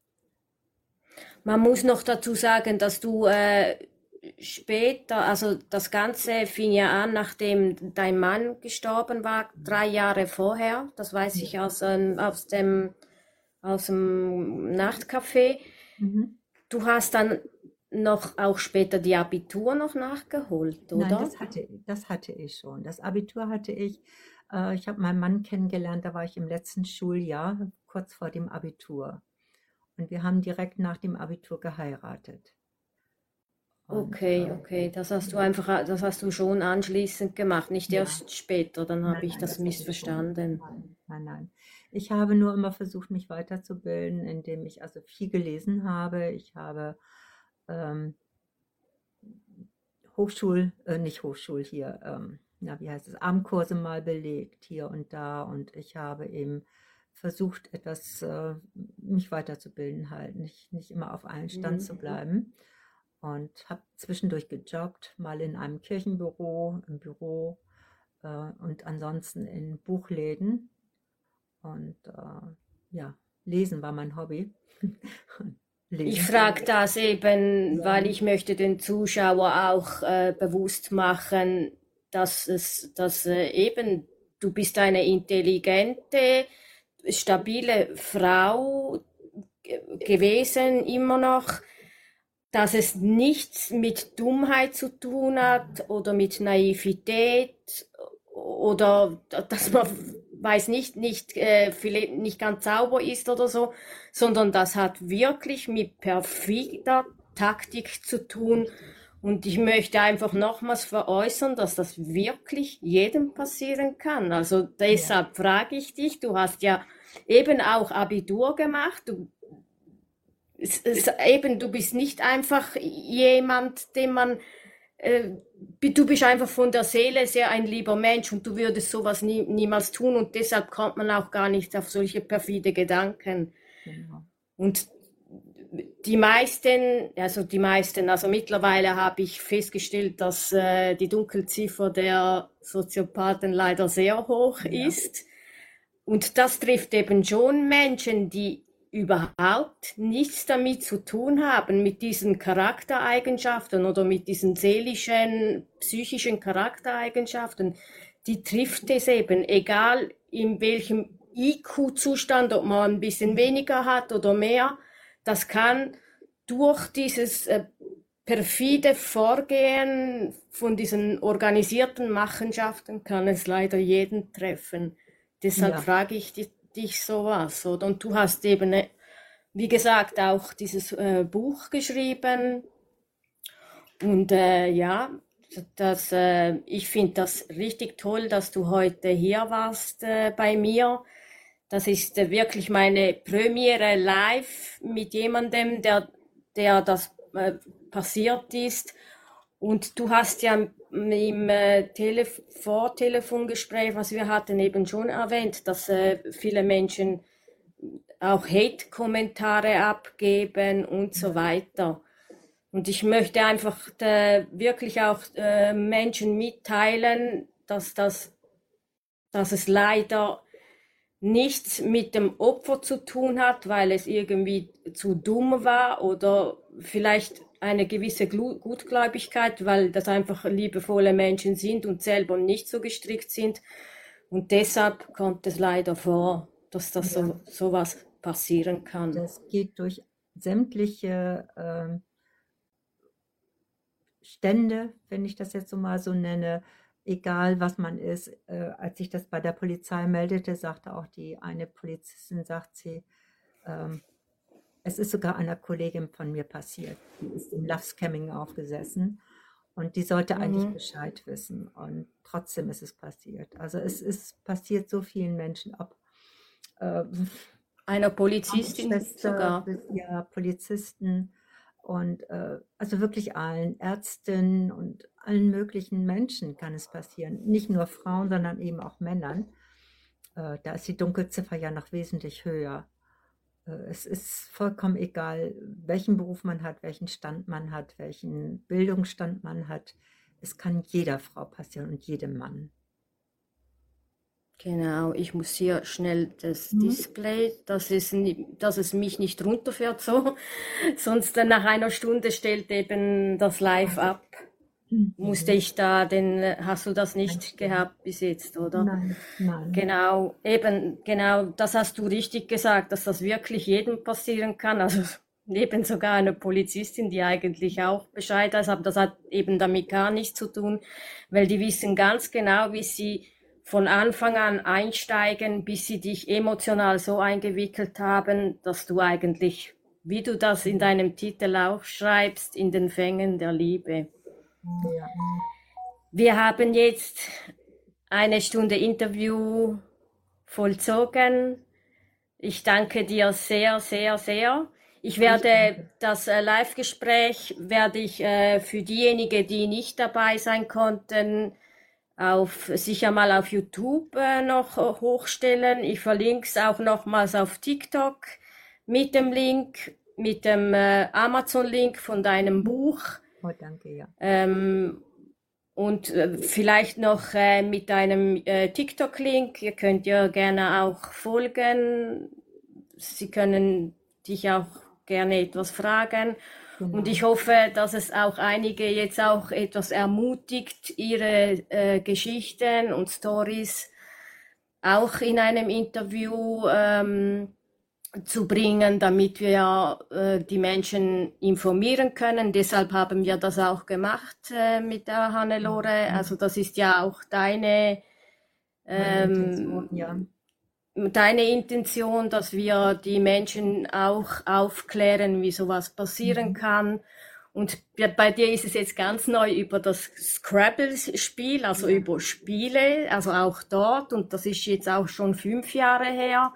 Man muss noch dazu sagen, dass du später, also das Ganze fing ja an, nachdem dein Mann gestorben war, 3 Jahre vorher. Das weiß Ja. ich aus dem Nachtcafé. Mhm. Du hast dann noch auch später die Abitur noch nachgeholt, Nein, oder? das hatte ich schon. Das Abitur hatte ich. Ich habe meinen Mann kennengelernt, da war ich im letzten Schuljahr, kurz vor dem Abitur. Und wir haben direkt nach dem Abitur geheiratet. Und Okay, okay, ja, das hast du schon anschließend gemacht, nicht ja, erst später, dann habe ich nein, das das habe ich schon. missverstanden. Nein, nein, nein. Ich habe nur immer versucht, mich weiterzubilden, indem ich also viel gelesen habe. Ich habe ähm, nicht Hochschul hier, na, wie heißt es, Abendkurse mal belegt, hier und da. Und ich habe eben versucht, mich weiterzubilden, halt, nicht immer auf einen Stand Mhm. zu bleiben. Und habe zwischendurch gejobbt, mal in einem Kirchenbüro, im Büro und ansonsten in Buchläden. Und ja, Lesen war mein Hobby. Ich Lesen frage zu das eben, weil lernen. ich möchte den Zuschauer auch bewusst machen, dass eben du bist eine intelligente, stabile Frau gewesen, immer noch, dass es nichts mit Dummheit zu tun hat oder mit Naivität oder dass man weiß vielleicht nicht ganz sauber ist oder so, sondern das hat wirklich mit perfider Taktik zu tun. Richtig, Und ich möchte einfach nochmals veräußern, dass das wirklich jedem passieren kann. Also ja, deshalb frage ich dich, du hast ja eben auch Abitur gemacht, eben, du bist nicht einfach jemand, den man, äh, du bist einfach von der Seele sehr ein lieber Mensch und du würdest sowas niemals tun und deshalb kommt man auch gar nicht auf solche perfide Gedanken. genau. Und also mittlerweile habe ich festgestellt, dass die Dunkelziffer der Soziopathen leider sehr hoch Ja, ist. Und das trifft eben schon Menschen, die überhaupt nichts damit zu tun haben, mit diesen Charaktereigenschaften oder mit diesen seelischen, psychischen Charaktereigenschaften. Die trifft es eben, egal in welchem IQ-Zustand, ob man ein bisschen weniger hat oder mehr. Das kann durch dieses perfide Vorgehen von diesen organisierten Machenschaften kann es leider jeden treffen. Deshalb ja, frage ich dich sowas, oder? Und du hast eben wie gesagt, auch dieses Buch geschrieben. Und ja, ich finde das richtig toll, dass du heute hier warst bei mir. Das ist wirklich meine Premiere live mit jemandem, der das passiert ist. Und du hast ja im Vortelefongespräch, was wir hatten, eben schon erwähnt, dass viele Menschen auch Hate-Kommentare abgeben und so weiter. Und ich möchte einfach wirklich auch Menschen mitteilen, dass es leider nichts mit dem Opfer zu tun hat, weil es irgendwie zu dumm war oder vielleicht eine gewisse Gutgläubigkeit, weil das einfach liebevolle Menschen sind und selber nicht so gestrickt sind. Und deshalb kommt es leider vor, dass das Ja, sowas passieren kann. das geht durch sämtliche Stände, wenn ich das jetzt so mal so nenne, egal was man ist. Als ich das bei der Polizei meldete, sagte auch die eine Polizistin, sagt sie, ähm, es ist sogar einer Kollegin von mir passiert. Die ist im Love Scamming aufgesessen und die sollte eigentlich Mhm. Bescheid wissen und trotzdem ist es passiert. Also es ist passiert so vielen Menschen, ob äh, Einer Polizistin Krankenschwester sogar. bis ja Polizisten und also wirklich allen Ärztinnen und allen möglichen Menschen kann es passieren. Nicht nur Frauen, sondern eben auch Männern. Da ist die Dunkelziffer ja noch wesentlich höher. Es ist vollkommen egal, welchen Beruf man hat, welchen Stand man hat, welchen Bildungsstand man hat. Es kann jeder Frau passieren und jedem Mann. Genau, ich muss hier schnell das Mhm. Display, dass es mich nicht runterfährt so. Sonst nach einer Stunde stellt eben das Live Also, ab. Musste mhm. ich hast du das nicht Einstellen. gehabt bis jetzt, oder? Nein, nein. Genau, eben, genau, das hast du richtig gesagt, dass das wirklich jedem passieren kann. Also eben sogar eine Polizistin, die eigentlich auch Bescheid weiß, aber das hat eben damit gar nichts zu tun, weil die wissen ganz genau, wie sie von Anfang an einsteigen, bis sie dich emotional so eingewickelt haben, dass du eigentlich, wie du das in deinem Titel auch schreibst, in den Fängen der Liebe. Ja, Wir haben jetzt eine Stunde Interview vollzogen. Ich danke dir sehr, sehr, sehr. Ich ich werde danke. das Live-Gespräch werde ich für diejenigen, die nicht dabei sein konnten, sicher mal auf YouTube noch hochstellen. Ich verlinke es auch nochmals auf TikTok mit dem Link, mit dem Amazon-Link von deinem Buch. Oh, danke, ja. Ähm, und vielleicht noch mit einem TikTok-Link. Ihr könnt ja gerne auch folgen. Sie können dich auch gerne etwas fragen. Und Genau. ich hoffe, dass es auch einige jetzt auch etwas ermutigt, ihre Geschichten und Stories auch in einem Interview zu bringen, damit wir die Menschen informieren können. Deshalb haben wir das auch gemacht mit der Hannelore. Also das ist ja auch Meine Intention, ähm, ja. deine Intention, dass wir die Menschen auch aufklären, wie sowas passieren Mhm. kann. Und bei dir ist es jetzt ganz neu über das Scrabble-Spiel, also Ja, über Spiele, also auch dort. Und das ist jetzt auch schon 5 Jahre her.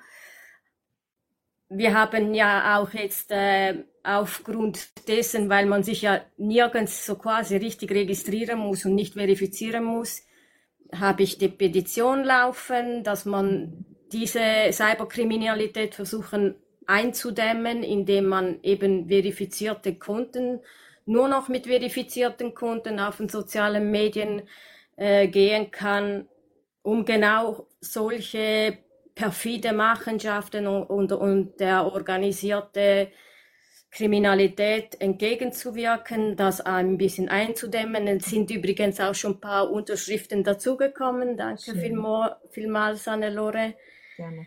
Wir haben ja auch jetzt aufgrund dessen, weil man sich ja nirgends so quasi richtig registrieren muss und nicht verifizieren muss, habe ich die Petition laufen, dass man diese Cyberkriminalität versuchen einzudämmen, indem man eben verifizierte Konten, nur noch mit verifizierten Konten auf den sozialen Medien gehen kann, um genau solche perfide Machenschaften und der organisierte Kriminalität entgegenzuwirken, das ein bisschen einzudämmen. Es sind übrigens auch schon ein paar Unterschriften dazugekommen. Danke schön, vielmals, Hannelore. gerne.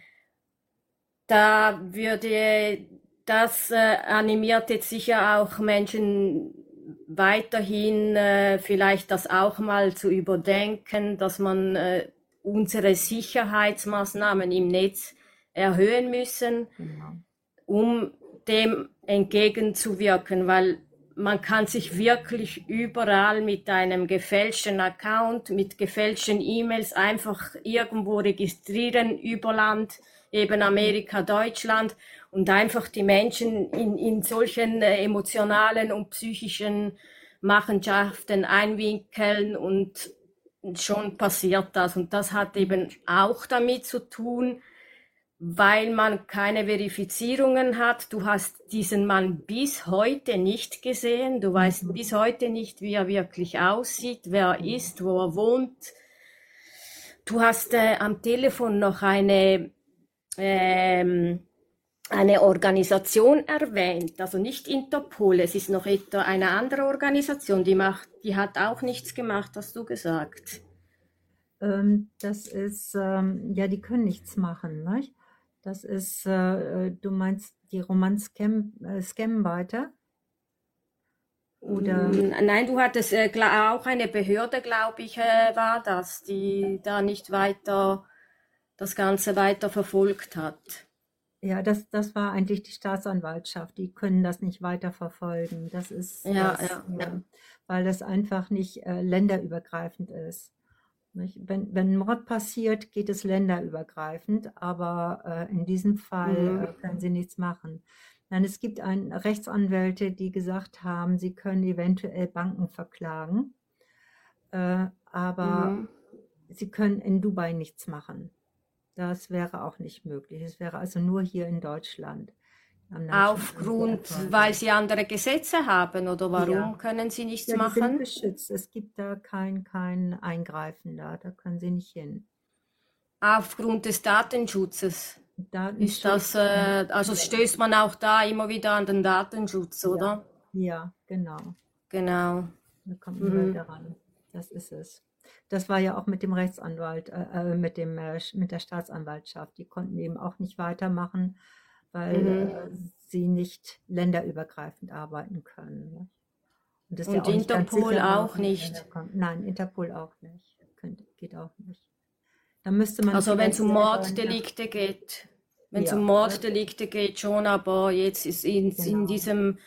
Das animiert jetzt sicher auch Menschen weiterhin vielleicht das auch mal zu überdenken, dass man unsere Sicherheitsmaßnahmen im Netz erhöhen müssen, Genau. um dem entgegenzuwirken, weil man kann sich wirklich überall mit einem gefälschten Account, mit gefälschten E-Mails einfach irgendwo registrieren über Land, eben Amerika, Deutschland, und einfach die Menschen in solchen emotionalen und psychischen Machenschaften einwickeln, und schon passiert das. Und das hat eben auch damit zu tun, weil man keine Verifizierungen hat. Du hast diesen Mann bis heute nicht gesehen. Du weißt bis heute nicht, wie er wirklich aussieht, wer er ist, wo er wohnt. Du hast am Telefon noch eine Organisation erwähnt, also nicht Interpol, es ist noch etwa eine andere Organisation, die hat auch nichts gemacht, hast du gesagt. Das ist, ja, die können nichts machen, nicht? Das ist, du meinst, die scammen weiter? Oder, Nein, du hattest auch eine Behörde, glaube ich, war das, die da nicht weiter das Ganze weiter verfolgt hat. ja, das war eigentlich die Staatsanwaltschaft, die können das nicht weiter verfolgen. Das ist Ja, das, ja. ja, weil das einfach nicht länderübergreifend ist. Nicht? Wenn ein Mord passiert, geht es länderübergreifend, aber in diesem Fall Mhm. können sie nichts machen. Nein, es gibt Rechtsanwälte, die gesagt haben, sie können eventuell Banken verklagen, aber Mhm. sie können in Dubai nichts machen. Das wäre auch nicht möglich. Es wäre also nur hier in Deutschland. Wir haben dann schon einige Aufgrund, weil Erfolge. sie andere Gesetze haben, oder Ja, warum können sie nichts ja, die sind machen? geschützt. Es gibt da kein Eingreifen da können sie nicht hin. Aufgrund des Datenschutzes. Ist Datenschutz das, und also ja, stößt man auch da immer wieder an den Datenschutz, ja, oder? ja, genau. Genau. Da kommt man Mhm. weiter ran. Das ist es. Das war ja auch mit dem Rechtsanwalt, mit der Staatsanwaltschaft. Die konnten eben auch nicht weitermachen, weil Mhm. sie nicht länderübergreifend arbeiten können. Ne? Und es ist ja Und auch nicht ganz Interpol sicher, wer aus auch den Ländern nicht. kommt. Nein, Interpol auch nicht. Geht auch nicht. Da müsste man Also wenn es vielleicht um selber nach, Morddelikte geht, wenn es um ja, Morddelikte geht schon, aber jetzt ist in genau. diesem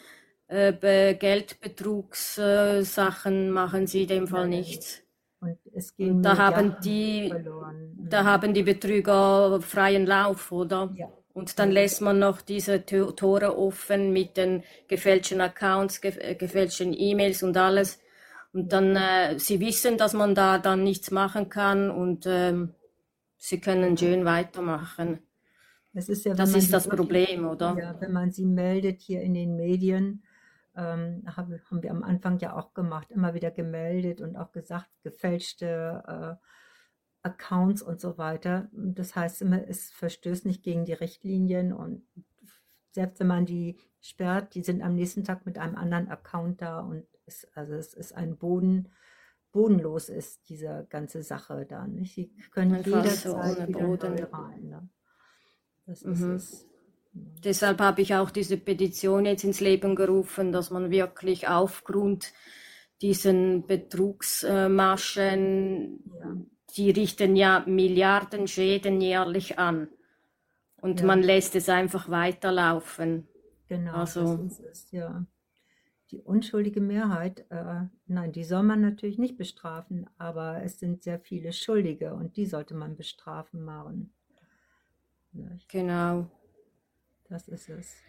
Geldbetrugssachen machen sie in dem Fall Nein, nein. nichts. Und es gehen Und da haben Milliarden die, verloren. da haben die Betrüger freien Lauf, oder? Ja, Und dann ja, lässt man noch diese Tore offen mit den gefälschten Accounts, gefälschten E-Mails und alles. Und ja. dann, sie wissen, dass man da dann nichts machen kann, und sie können Ja. schön weitermachen. Es ist ja, wenn Das man ist sie das wirklich, Problem, oder? ja, wenn man sie meldet hier in den Medien, haben wir am Anfang ja auch gemacht, immer wieder gemeldet und auch gesagt, gefälschte Accounts und so weiter. Und das heißt immer, es verstößt nicht gegen die Richtlinien und selbst wenn man die sperrt, die sind am nächsten Tag mit einem anderen Account da und also es ist bodenlos ist diese ganze Sache da, nicht? Sie können Ein Fass jederzeit ohne wieder neu Boden. rein, ne? Das ist Mhm. es. Ja. Deshalb habe ich auch diese Petition jetzt ins Leben gerufen, dass man wirklich aufgrund diesen Betrugsmaschen, Ja, die richten ja Milliarden Schäden jährlich an, und ja, man lässt es einfach weiterlaufen. genau, das Also ist es, ja. Die unschuldige Mehrheit, nein, die soll man natürlich nicht bestrafen, aber es sind sehr viele Schuldige und die sollte man bestrafen, Maren. Nicht? genau. Das ist es.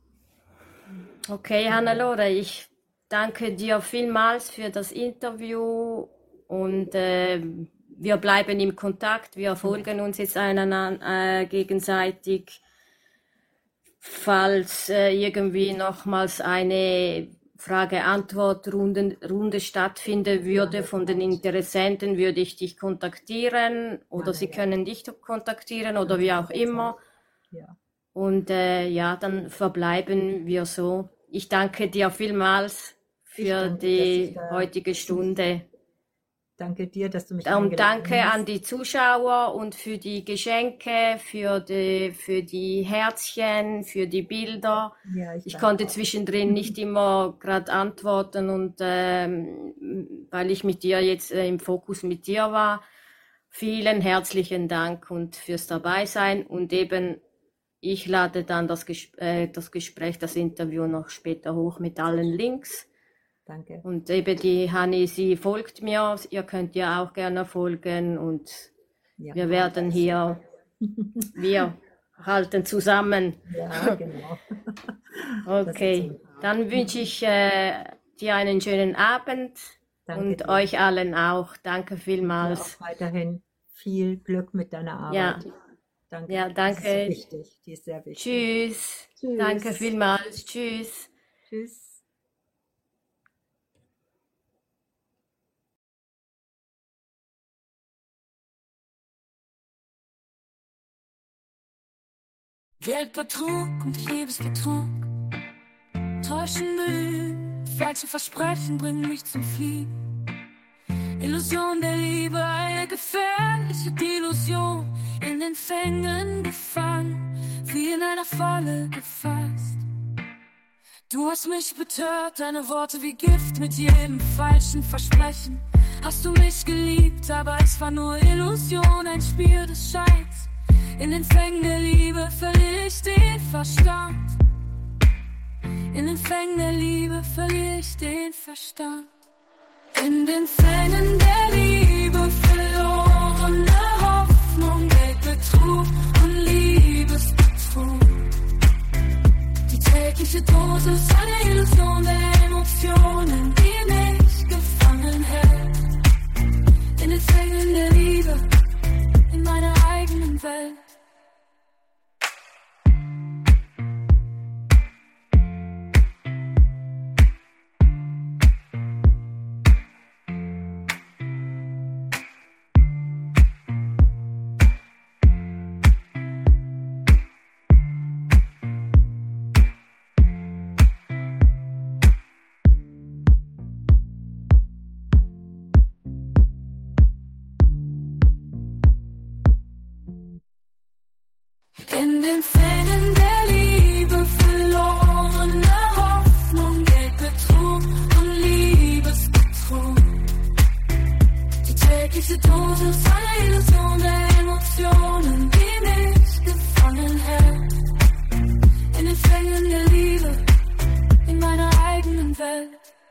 Okay, Ja, Hannelore, ich danke dir vielmals für das Interview, und wir bleiben im Kontakt. Wir ja, folgen uns jetzt einander gegenseitig. Falls irgendwie nochmals eine Frage-Antwort-Runde stattfinden ja, würde von den Interessenten, würde ich dich kontaktieren, oder gerne, sie ja. können dich kontaktieren, oder Können Sie wie auch jederzeit. immer. Ja, Und ja, dann verbleiben wir so. Ich danke dir vielmals ich für danke, dass ich die da, heutige Stunde. danke dir, dass du mich Und eingeladen danke an hast. die Zuschauer und für die Geschenke, für die Herzchen, für die Bilder. Ja, ich Ich danke konnte auch. zwischendrin nicht immer gerade antworten, und weil ich mit dir jetzt im Fokus mit dir war. Vielen herzlichen Dank und fürs Dabeisein, und eben ich lade dann das Gespräch, das Interview noch später hoch mit allen Links. Danke. Und eben die Hanni, sie folgt mir, ihr könnt ja auch gerne folgen und Ja, wir werden hier, wir halten zusammen. ja, genau. Okay, dann wünsche ich dir einen schönen Abend Danke und dir. euch allen auch. Danke Dir vielmals. auch weiterhin viel Glück mit deiner Ja, Arbeit. Danke. ja, Die ist danke. wichtig. Die ist sehr wichtig. Tschüss. Danke Tschüss. vielmals. Tschüss. Tschüss. Geldbetrug und Liebesbetrug, Täuschen belügen, falsche Versprechen bringen mich zum Fliehen. Illusion der Liebe, eine gefährliche Delusion, in den Fängen gefangen, wie in einer Falle gefasst. Du hast mich betört, deine Worte wie Gift, mit jedem falschen Versprechen hast du mich geliebt, aber es war nur Illusion, ein Spiel des Scheins. In den Fängen der Liebe verliere ich den Verstand. In den Fängen der Liebe verliere ich den Verstand. In den Fängen der Liebe verlorene Hoffnung, Geldbetrug und Liebesbetrug. Die tägliche Dosis einer Illusion der Emotionen, die mich gefangen hält. In den Fängen der Liebe, in meiner eigenen Welt. In den Fängen der Liebe verlorene Hoffnung, Geldbetrug und Liebesbetrug. Die tägliche Dosis einer Illusion der Emotionen, die mich gefangen hält. In den Fängen der Liebe, in meiner eigenen Welt.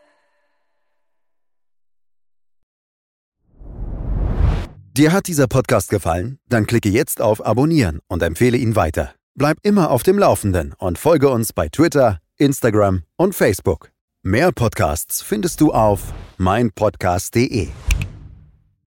Dir hat dieser Podcast gefallen? Dann klicke jetzt auf Abonnieren und empfehle ihn weiter. Bleib immer auf dem Laufenden und folge uns bei Twitter, Instagram und Facebook. Mehr Podcasts findest du auf meinpodcast.de.